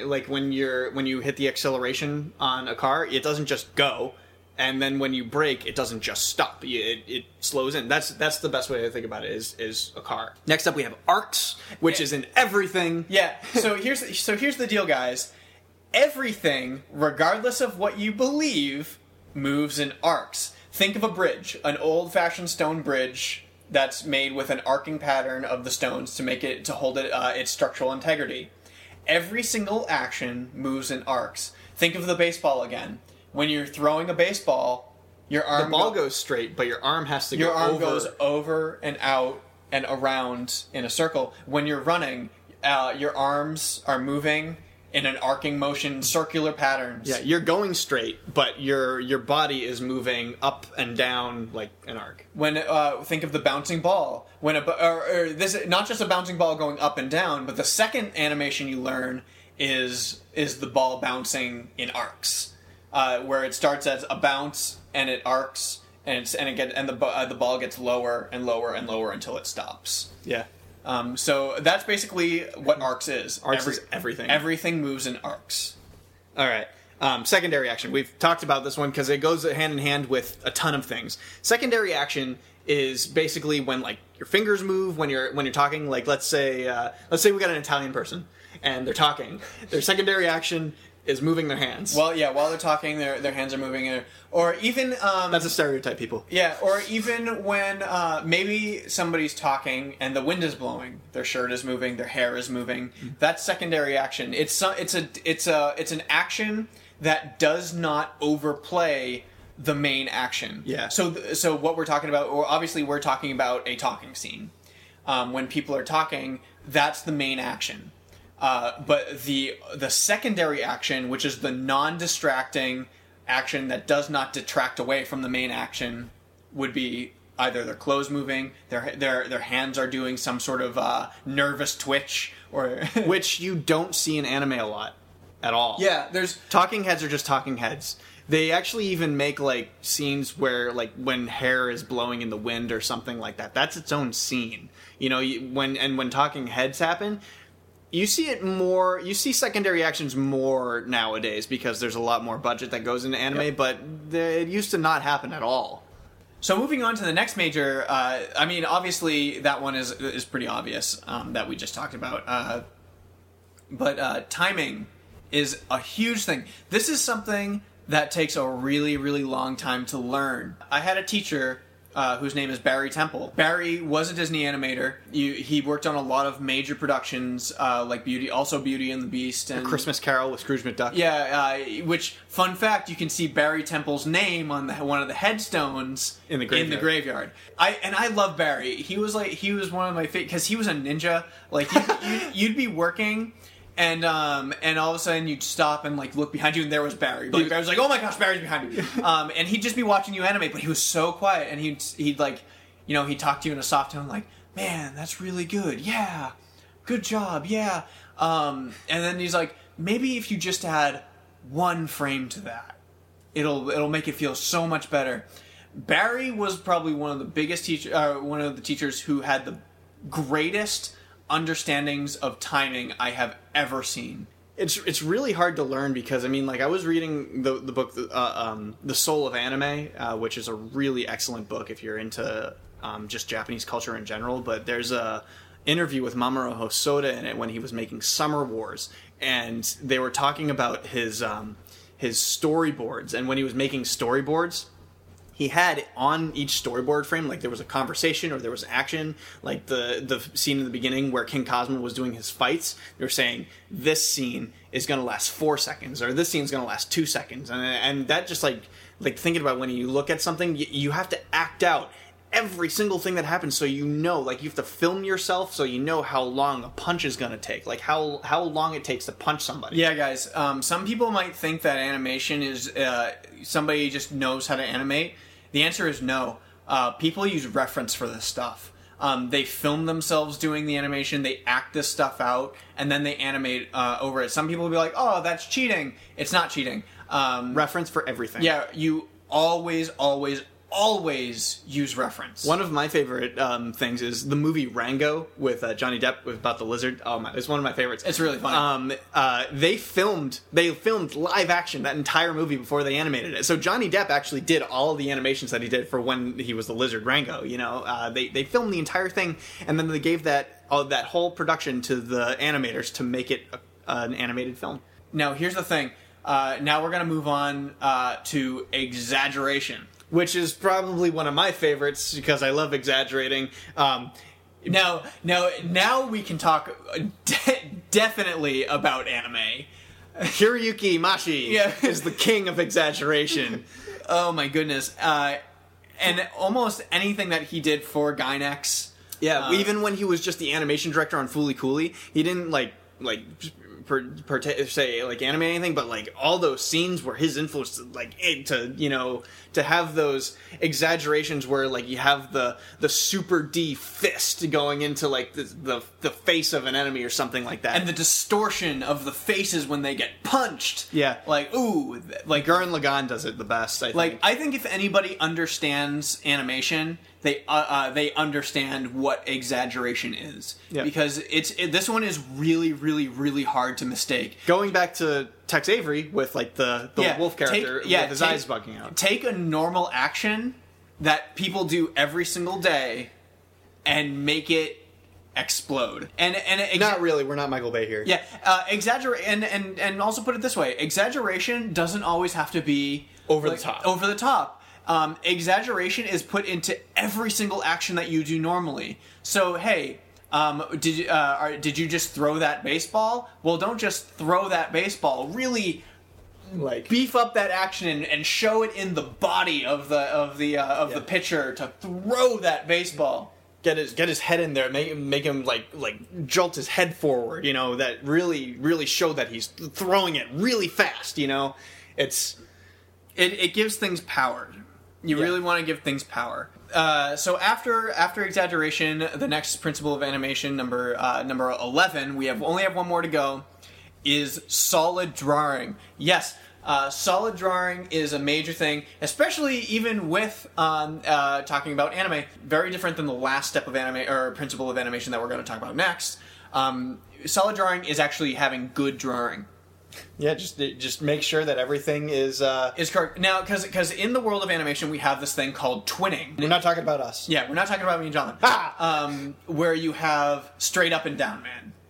you hit the acceleration on a car, it doesn't just go. And then when you brake, it doesn't just stop. It slows in. That's the best way to think about it is a car. Next up, we have arcs, which is in everything. Yeah. So here's the deal, guys. Everything, regardless of what you believe, moves in arcs. Think of a bridge, an old-fashioned stone bridge that's made with an arcing pattern of the stones to hold its structural integrity. Every single action moves in arcs. Think of the baseball again. When you're throwing a baseball, the ball goes straight, but your arm has to go over. Your arm goes over and out and around in a circle. When you're running, your arms are moving in an arcing motion, circular patterns. Yeah, you're going straight, but your body is moving up and down like an arc. When think of the bouncing ball. When this not just a bouncing ball going up and down, but the second animation you learn is the ball bouncing in arcs. Where it starts as a bounce and it arcs and the ball gets lower and lower and lower until it stops. Yeah. So that's basically what arcs is. Arcs is everything. Everything moves in arcs. All right. Secondary action. We've talked about this one because it goes hand in hand with a ton of things. Secondary action is basically when like your fingers move when you're talking. Like let's say we got an Italian person and they're talking. Their secondary action is moving their hands. Well, yeah, while they're talking, their hands are moving. Or even... that's a stereotype, people. Yeah, or even when maybe somebody's talking and the wind is blowing, their shirt is moving, their hair is moving. Mm-hmm. That's secondary action. It's an action that does not overplay the main action. Yeah. So what we're talking about, or obviously we're talking about a talking scene. When people are talking, that's the main action. But the secondary action, which is the non-distracting action that does not detract away from the main action, would be either their clothes moving, their hands are doing some sort of nervous twitch, or which you don't see in anime a lot at all. Yeah, there's talking heads are just talking heads. They actually even make like scenes where like when hair is blowing in the wind or something like that. That's its own scene. You know, when talking heads happen. You see it more. You see secondary actions more nowadays because there's a lot more budget that goes into anime. Yep. But it used to not happen at all. So moving on to the next major. I mean, obviously that one is pretty obvious that we just talked about. But timing is a huge thing. This is something that takes a really, really long time to learn. I had a teacher whose name is Barry Temple. Barry was a Disney animator. He worked on a lot of major productions like Beauty and the Beast, and A Christmas Carol with Scrooge McDuck. Yeah, which, fun fact, you can see Barry Temple's name on one of the headstones in the graveyard. I love Barry. He was one of my favorite because he was a ninja. Like you'd be working. And all of a sudden you'd stop and like look behind you, and there was Barry. Like, Barry was like, "Oh my gosh, Barry's behind me!" And he'd just be watching you animate, but he was so quiet, and he'd like, he'd talk to you in a soft tone, like, "Man, that's really good. Yeah, good job. Yeah." And then he's like, "Maybe if you just add one frame to that, it'll make it feel so much better." Barry was probably one of the biggest one of the teachers who had the greatest understandings of timing I have ever seen. It's really hard to learn because, I mean, like, I was reading the book The Soul of Anime, which is a really excellent book if you're into just Japanese culture in general, but there's a interview with Mamoru Hosoda in it when he was making Summer Wars, and they were talking about his storyboards, and when he was making storyboards, he had on each storyboard frame, like, there was a conversation or there was action, like the scene in the beginning where King Cosmo was doing his fights. They were saying, this scene is going to last 4 seconds, or this scene's going to last 2 seconds. And that just, like thinking about when you look at something, you have to act out every single thing that happens, so like, you have to film yourself so you know how long a punch is going to take, like how long it takes to punch somebody. Yeah, guys, some people might think that animation is somebody just knows how to animate. The answer is no. People use reference for this stuff. They film themselves doing the animation, they act this stuff out, and then they animate over it. Some people will be like, "Oh, that's cheating." It's not cheating. Reference for everything. Yeah, you always use reference. One of my favorite things is the movie Rango with Johnny Depp about the lizard. Oh my, it's one of my favorites. It's really funny. They filmed live action that entire movie before they animated it. So Johnny Depp actually did all of the animations that he did for when he was the lizard Rango. They filmed the entire thing, and then they gave that whole production to the animators to make it an animated film. Now here's the thing. Now we're going to move on to exaggeration, which is probably one of my favorites because I love exaggerating. Now we can talk definitely about anime. Hiroyuki Imaishi is the king of exaggeration. Oh my goodness. And almost anything that he did for Gainax. Yeah, even when he was just the animation director on Fooly Cooly, he didn't say like anime anything, but like all those scenes where his influence, like to have those exaggerations where like you have the super D fist going into like the face of an enemy or something like that, and the distortion of the faces when they get punched. Yeah, like ooh, like Gurren Lagann does it the best. I think if anybody understands animation, they understand what exaggeration is. Yeah. Because this one is really, really, really hard to mistake. Going back to Tex Avery with like the wolf character with his eyes bugging out. Take a normal action that people do every single day and make it explode. And not really. We're not Michael Bay here. Yeah. Exaggerate and also put it this way: exaggeration doesn't always have to be over the top. Over the top. Exaggeration is put into every single action that you do normally. So, hey, did you just throw that baseball? Well, don't just throw that baseball. Really, like, beef up that action and show it in the body of the pitcher to throw that baseball. Get his head in there, make him like jolt his head forward. That really show that he's throwing it really fast. It gives things power. You really want to give things power. So after exaggeration, the next principle of animation, number 11, we only have one more to go, is solid drawing. Yes, solid drawing is a major thing, especially even with talking about anime. Very different than the last step of anime or principle of animation that we're going to talk about next. Solid drawing is actually having good drawing. Yeah, just make sure that everything is correct. Now, because in the world of animation, we have this thing called twinning. We're not talking about us. Yeah, we're not talking about me and John. Where you have straight up and down man.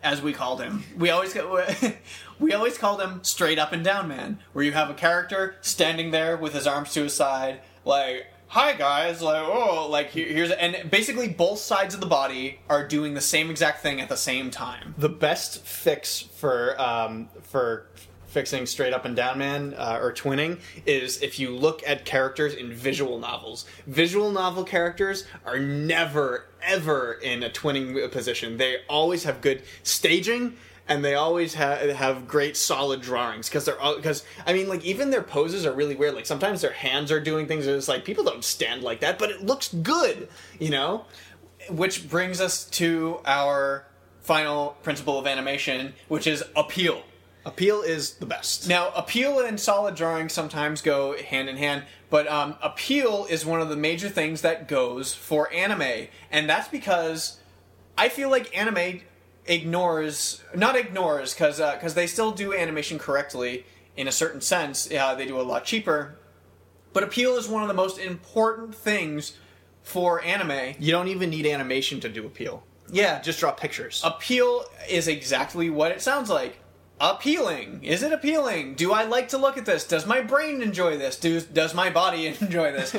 as we called him. We always called him straight up and down man, where you have a character standing there with his arms to his side, like, hi guys, like, oh, like, here's, and basically both sides of the body are doing the same exact thing at the same time. The best fix for fixing straight up and down man or twinning is if you look at characters in visual novels. Visual novel characters are never, ever in a twinning position. They always have good staging, and they always have great solid drawings, because I mean, like, even their poses are really weird. Like, sometimes their hands are doing things and it's like, people don't stand like that, but it looks good, you know? Which brings us to our final principle of animation, which is appeal. Appeal is the best. Now, appeal and solid drawing sometimes go hand in hand, but appeal is one of the major things that goes for anime, and that's because I feel like anime not ignores, because they still do animation correctly in a certain sense. They do a lot cheaper, but appeal is one of the most important things for anime. You don't even need animation to do appeal. Yeah. Just draw pictures. Appeal is exactly what it sounds like. Appealing. Is it appealing? Do I like to look at this? Does my brain enjoy this? Does my body enjoy this?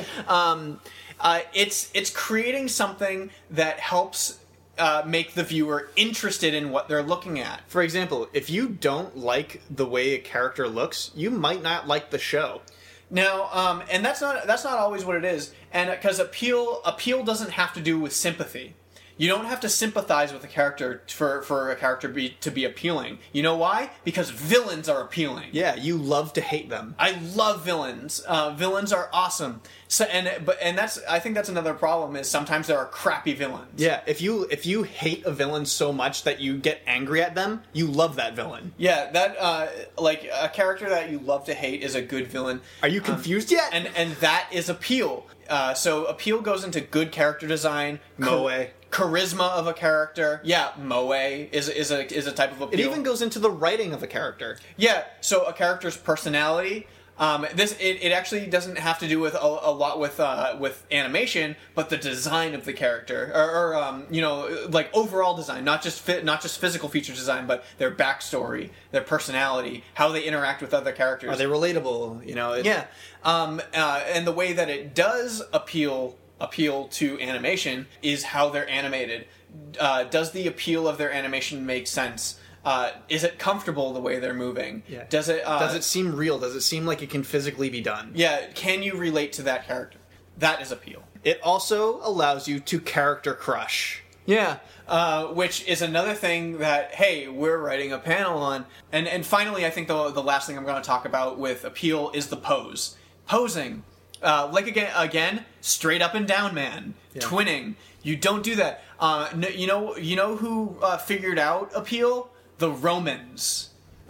It's creating something that helps make the viewer interested in what they're looking at. For example, if you don't like the way a character looks, you might not like the show. Now, and that's not always what it is, and because appeal doesn't have to do with sympathy. You don't have to sympathize with a character for a character to be appealing. You know why? Because villains are appealing. Yeah, you love to hate them. I love villains. Villains are awesome. So I think that's another problem, is sometimes there are crappy villains. Yeah, if you hate a villain so much that you get angry at them, you love that villain. Yeah, that like a character that you love to hate is a good villain. Are you confused yet? And that is appeal. So appeal goes into good character design, moe, charisma of a character. Yeah, moe is a type of appeal. It even goes into the writing of a character. Yeah, so a character's personality. It actually doesn't have to do with a lot with animation, but the design of the character, or like overall design, not just physical feature design, but their backstory, their personality, how they interact with other characters. Are they relatable? Yeah. And the way that it does appeal to animation is how they're animated. Does the appeal of their animation make sense? Is it comfortable the way they're moving? Yeah. Does it seem real? Does it seem like it can physically be done? Yeah. Can you relate to that character? That is appeal. It also allows you to character crush. Yeah. Which is another thing that, hey, we're writing a panel on. And finally, I think the last thing I'm going to talk about with appeal is the pose. Posing. Like again, straight up and down man. Yeah. Twinning. You don't do that. You know who figured out appeal? The Romans,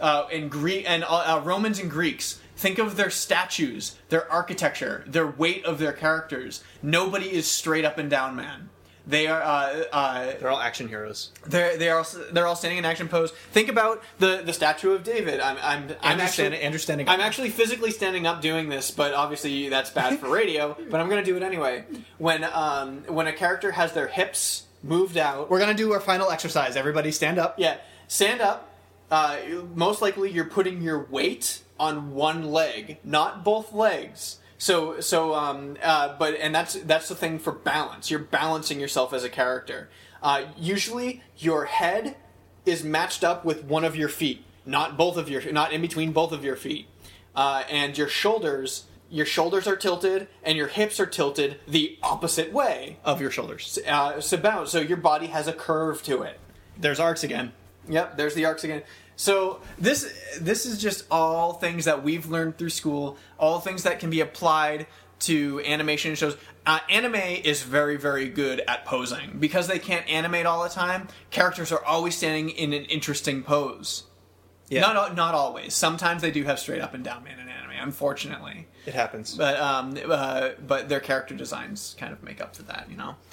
Romans and Greeks. Think of their statues, their architecture, their weight of their characters. Nobody is straight up and down man. They are. They're all action heroes. They're all standing in action pose. Think about the statue of David. I'm actually physically standing up doing this, but obviously that's bad for radio. But I'm going to do it anyway. When a character has their hips moved out, we're going to do our final exercise. Everybody, stand up. Yeah. Stand up. Most likely you're putting your weight on one leg, not both legs. But that's the thing for balance. You're balancing yourself as a character. Usually your head is matched up with one of your feet, not in between both of your feet. And your shoulders are tilted and your hips are tilted the opposite way of your shoulders. So your body has a curve to it. There's arcs again. Yep, there's the arcs again. So this is just all things that we've learned through school, all things that can be applied to animation shows. Anime is very, very good at posing. Because they can't animate all the time, characters are always standing in an interesting pose. Yeah. Not always. Sometimes they do have straight up and down man in anime, unfortunately. It happens. But their character designs kind of make up for that, you know.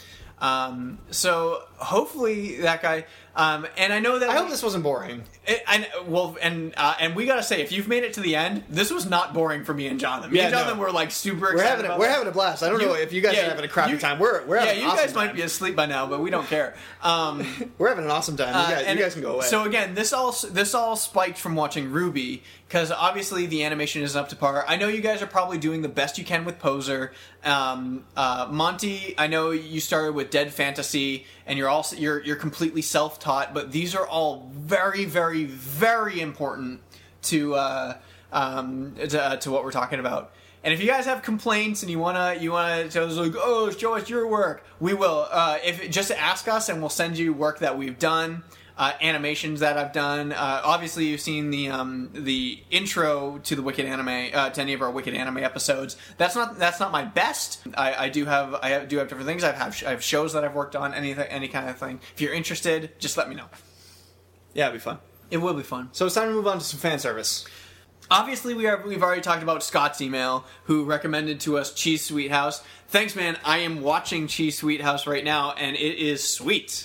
So hopefully that guy. And I know that I hope this wasn't boring. And we gotta say, if you've made it to the end, this was not boring for me and Jonathan. Me and Jonathan were like super excited. We're having a blast. I don't know if you guys are having a crappy time. We're having an awesome guys might be asleep by now, but we don't care. We're having an awesome time. You guys can go away. So again, this all spiked from watching RWBY, because obviously the animation isn't up to par. I know you guys are probably doing the best you can with Poser. Monty, I know you started with Dead Fantasy, and you're completely self-taught, but these are all very, very, very important to what we're talking about. And if you guys have complaints and you wanna tell us like, oh, show us your work, we will. If just ask us, and we'll send you work that we've done, animations that I've done. Obviously, you've seen the intro to the Wicked Anime, to any of our Wicked Anime episodes. That's not my best. I do have different things. I have shows that I've worked on. Any kind of thing. If you're interested, just let me know. Yeah, it'd be fun. It will be fun. So it's time to move on to some fan service. Obviously, we've already talked about Scott's email, who recommended to us Cheese Sweet House. Thanks, man. I am watching Cheese Sweet House right now, and it is sweet.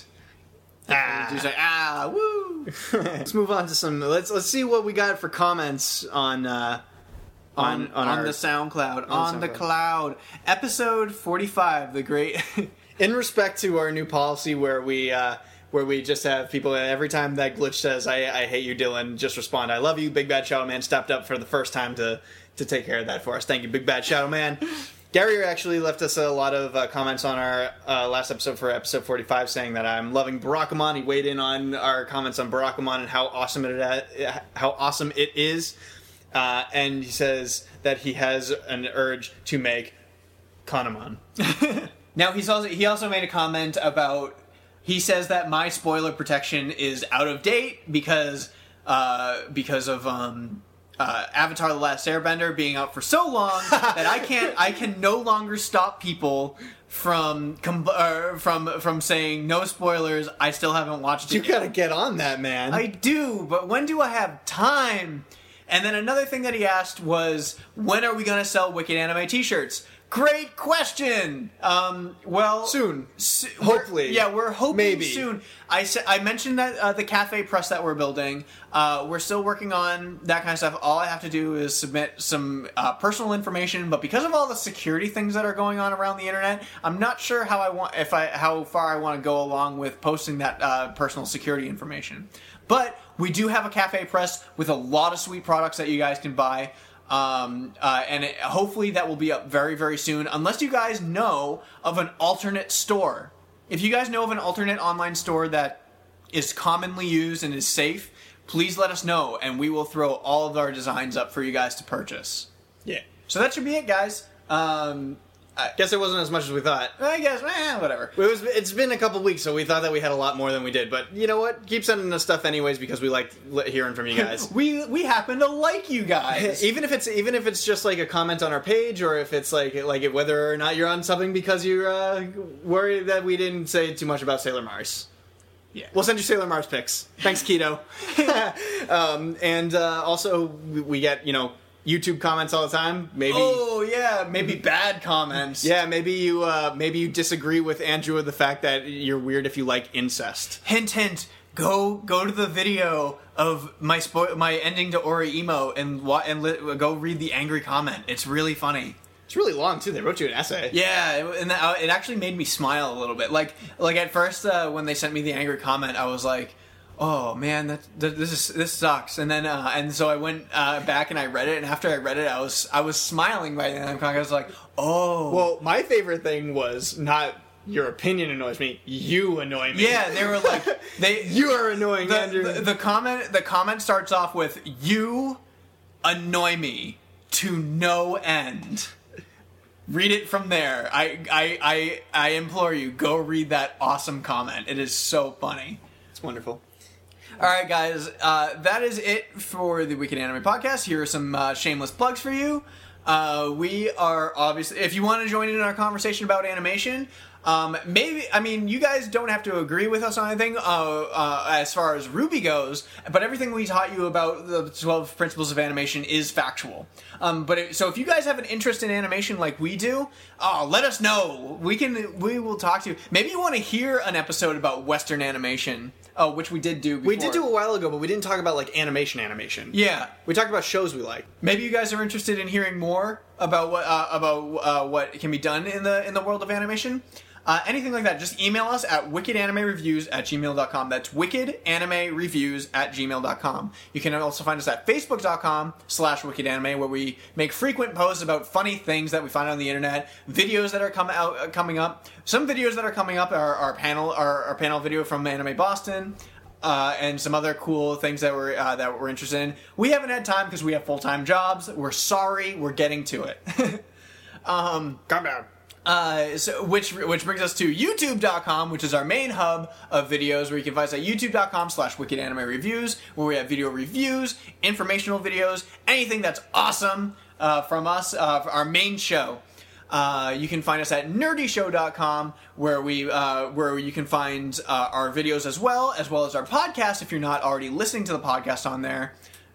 Woo! Let's move on to some. Let's see what we got for comments on our the SoundCloud, on the cloud. Episode 45, the great. In respect to our new policy, where we just have people every time that Glitch says I hate you, Dylan, just respond I love you. Big Bad Shadow Man stepped up for the first time to take care of that for us. Thank you, Big Bad Shadow Man. Gary actually left us a lot of comments on our last episode for episode 45, saying that I'm loving Barakamon. He weighed in on our comments on Barakamon and how awesome it is, and he says that he has an urge to make Kanamon. Now he also made a comment about. He says that my spoiler protection is out of date because of Avatar: The Last Airbender being out for so long that I can no longer stop people from saying no spoilers. I still haven't watched it. You gotta get on that, man. I do, but when do I have time? And then another thing that he asked was, when are we gonna sell Wicked Anime t-shirts? Great question. Well, soon. Hopefully. We're hoping maybe soon. I mentioned that the cafe press that we're building. We're still working on that kind of stuff. All I have to do is submit some personal information, but because of all the security things that are going on around the internet, I'm not sure how far I want to go along with posting that personal security information. But we do have a cafe press with a lot of sweet products that you guys can buy. Hopefully that will be up very, very soon, unless you guys know of an alternate store. If you guys know of an alternate online store that is commonly used and is safe, please let us know, and we will throw all of our designs up for you guys to purchase. Yeah. So that should be it, guys. I guess it wasn't as much as we thought. I guess, whatever. It's been a couple weeks, so we thought that we had a lot more than we did. But you know what? Keep sending us stuff anyways, because we like hearing from you guys. we happen to like you guys. even if it's just like a comment on our page, or if it's like whether or not you're on something because you're worried that we didn't say too much about Sailor Mars. Yeah. We'll send you Sailor Mars pics. Thanks, Keto. Also we get YouTube comments all the time. Maybe. Oh yeah, maybe bad comments. Yeah, maybe you disagree with Andrew with the fact that you're weird if you like incest. Hint, hint. Go to the video of my ending to Ori-Imo and go read the angry comment. It's really funny. It's really long too. They wrote you an essay. Yeah, and it actually made me smile a little bit. Like at first when they sent me the angry comment, I was like, oh man, this sucks. And then and so I went back and I read it, and after I read it, I was smiling right then. I was like, oh. Well, my favorite thing was not your opinion annoys me. You annoy me. Yeah, they were like, you are annoying, Andrew. The comment starts off with, you annoy me to no end. Read it from there. I implore you, go read that awesome comment. It is so funny. It's wonderful. Alright guys, that is it for the Wicked Anime Podcast. Here are some shameless plugs for you. We are obviously, if you want to join in our conversation about animation, Maybe, I mean, you guys don't have to agree with us on anything as far as RWBY goes, but everything we taught you about the 12 principles of animation is factual. So if you guys have an interest in animation like we do, let us know. We will talk to you. Maybe you want to hear an episode about Western animation, which we did do before. We did do a while ago, but we didn't talk about like animation. Yeah. We talked about shows we like. Maybe you guys are interested in hearing more about what can be done in the world of animation. Anything like that, just email us at wickedanimereviews@gmail.com. That's wickedanimereviews@gmail.com. You can also find us at facebook.com/wickedanime, where we make frequent posts about funny things that we find on the internet, videos that are coming up. Some videos that are coming up are our panel video from Anime Boston, and some other cool things that we're interested in. We haven't had time because we have full-time jobs. We're sorry. We're getting to it. Calm down. Which brings us to youtube.com, which is our main hub of videos, where you can find us at youtube.com/wickedanimereviews, where we have video reviews, informational videos, anything that's awesome from us, our main show. You can find us at nerdyshow.com, where you can find our videos as well as our podcast if you're not already listening to the podcast on there.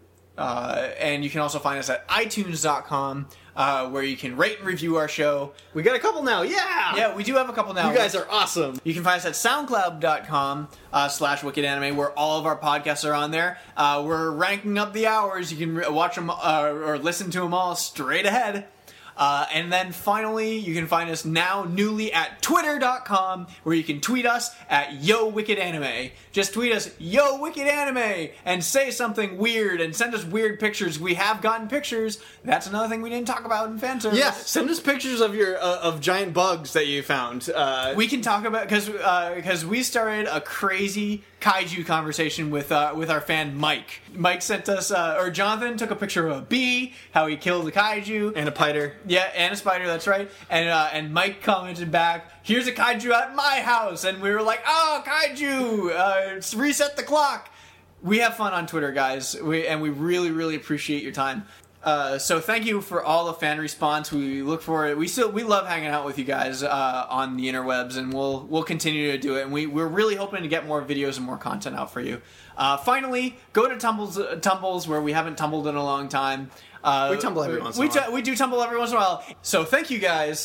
And you can also find us at itunes.com, where you can rate and review our show. We got a couple now, yeah! Yeah, we do have a couple now. You guys are awesome. You can find us at soundcloud.com /wickedanime, where all of our podcasts are on there. We're ranking up the hours. You can watch them or listen to them all straight ahead. And then finally, you can find us now newly at twitter.com, where you can tweet us at YoWickedAnime. Just tweet us, YoWickedAnime, and say something weird, and send us weird pictures. We have gotten pictures. That's another thing we didn't talk about in fan service. Yeah, send us pictures of your of giant bugs that you found. We can talk about, because we started a crazy kaiju conversation with our fan Mike. Mike sent us, or Jonathan took a picture of a bee, how he killed a kaiju. And a piter. Yeah, and a spider, that's right. And Mike commented back, "Here's a kaiju at my house." And we were like, "Oh, kaiju! Reset the clock." We have fun on Twitter, guys. We really, really appreciate your time. So thank you for all the fan response. We look for it. We love hanging out with you guys on the interwebs, and we'll continue to do it. And we're really hoping to get more videos and more content out for you. Finally, go to Tumbles, where we haven't tumbled in a long time. We tumble every once in a while. We do tumble every once in a while. So thank you guys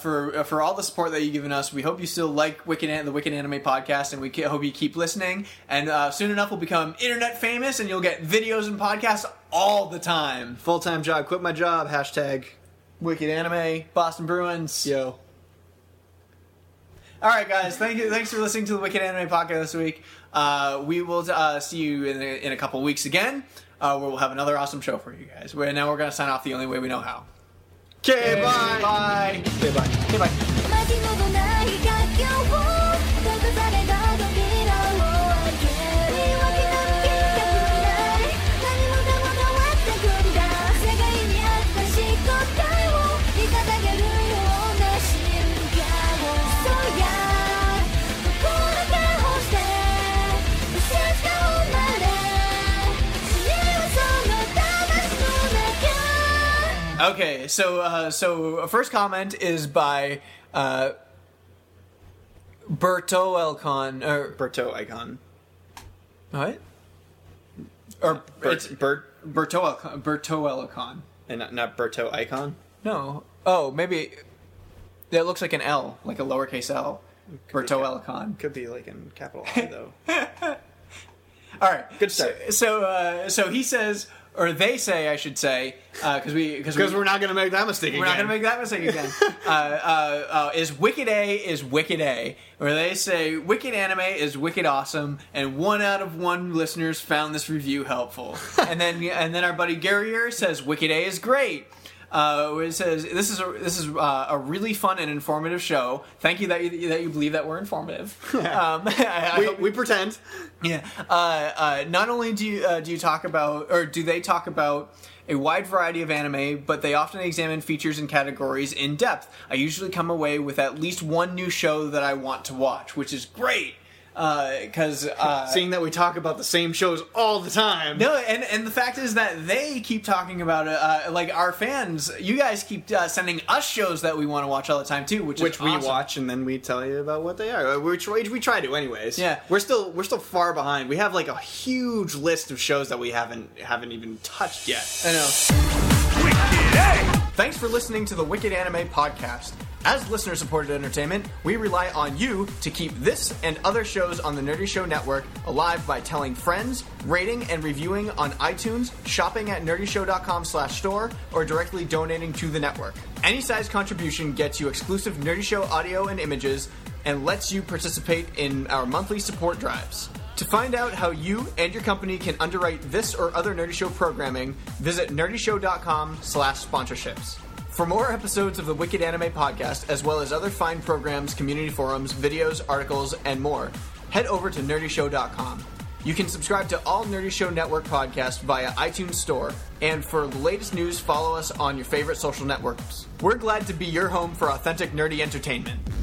for all the support that you've given us. We hope you still like the Wicked Anime Podcast, and we hope you keep listening. And soon enough, we'll become internet famous, and you'll get videos and podcasts all the time. Full-time job, quit my job, Wicked Anime, Boston Bruins. Yo. All right, guys. Thanks for listening to the Wicked Anime Podcast this week. We will see you in a couple weeks again, where we'll have another awesome show for you guys. Now we're going to sign off the only way we know how. Okay, bye. Bye. Say bye. Okay, bye. Okay, so first comment is by Berto Elcon, or Berto Icon. what? Or it's Berto Elcon. And not Berto Icon? No. Oh, maybe that looks like an L, like a lowercase L. Berto Elcon. Could be like in capital I, though. All right, Good start. So he says, or they say, I should say, because we're not going to make that mistake again. We're not going to make that mistake again. Is Wicked A is Wicked A, where they say Wicked Anime is Wicked Awesome, and 1 out of 1 listeners found this review helpful. and then our buddy Garrier says Wicked A is great. It says this is a really fun and informative show. Thank you that you believe that we're informative. We pretend. Yeah. Not only do you talk about, or do they talk about a wide variety of anime, but they often examine features and categories in depth. I usually come away with at least one new show that I want to watch, which is great. because seeing that we talk about the same shows all the time. No, and the fact is that they keep talking about it. Like our fans, you guys keep sending us shows that we want to watch all the time too, which is we awesome. watch and then we tell you about what they are. We try to, anyways. Yeah, we're still far behind. We have like a huge list of shows that we haven't even touched yet. I know. Thanks for listening to the Wicked Anime Podcast. As listener-supported entertainment, we rely on you to keep this and other shows on the Nerdy Show Network alive by telling friends, rating and reviewing on iTunes, shopping at nerdyshow.com/store, or directly donating to the network. Any size contribution gets you exclusive Nerdy Show audio and images and lets you participate in our monthly support drives. To find out how you and your company can underwrite this or other Nerdy Show programming, visit nerdyshow.com/sponsorships. For more episodes of the Wicked Anime Podcast, as well as other fine programs, community forums, videos, articles, and more, head over to nerdyshow.com. You can subscribe to all Nerdy Show Network podcasts via iTunes Store, and for the latest news, follow us on your favorite social networks. We're glad to be your home for authentic nerdy entertainment.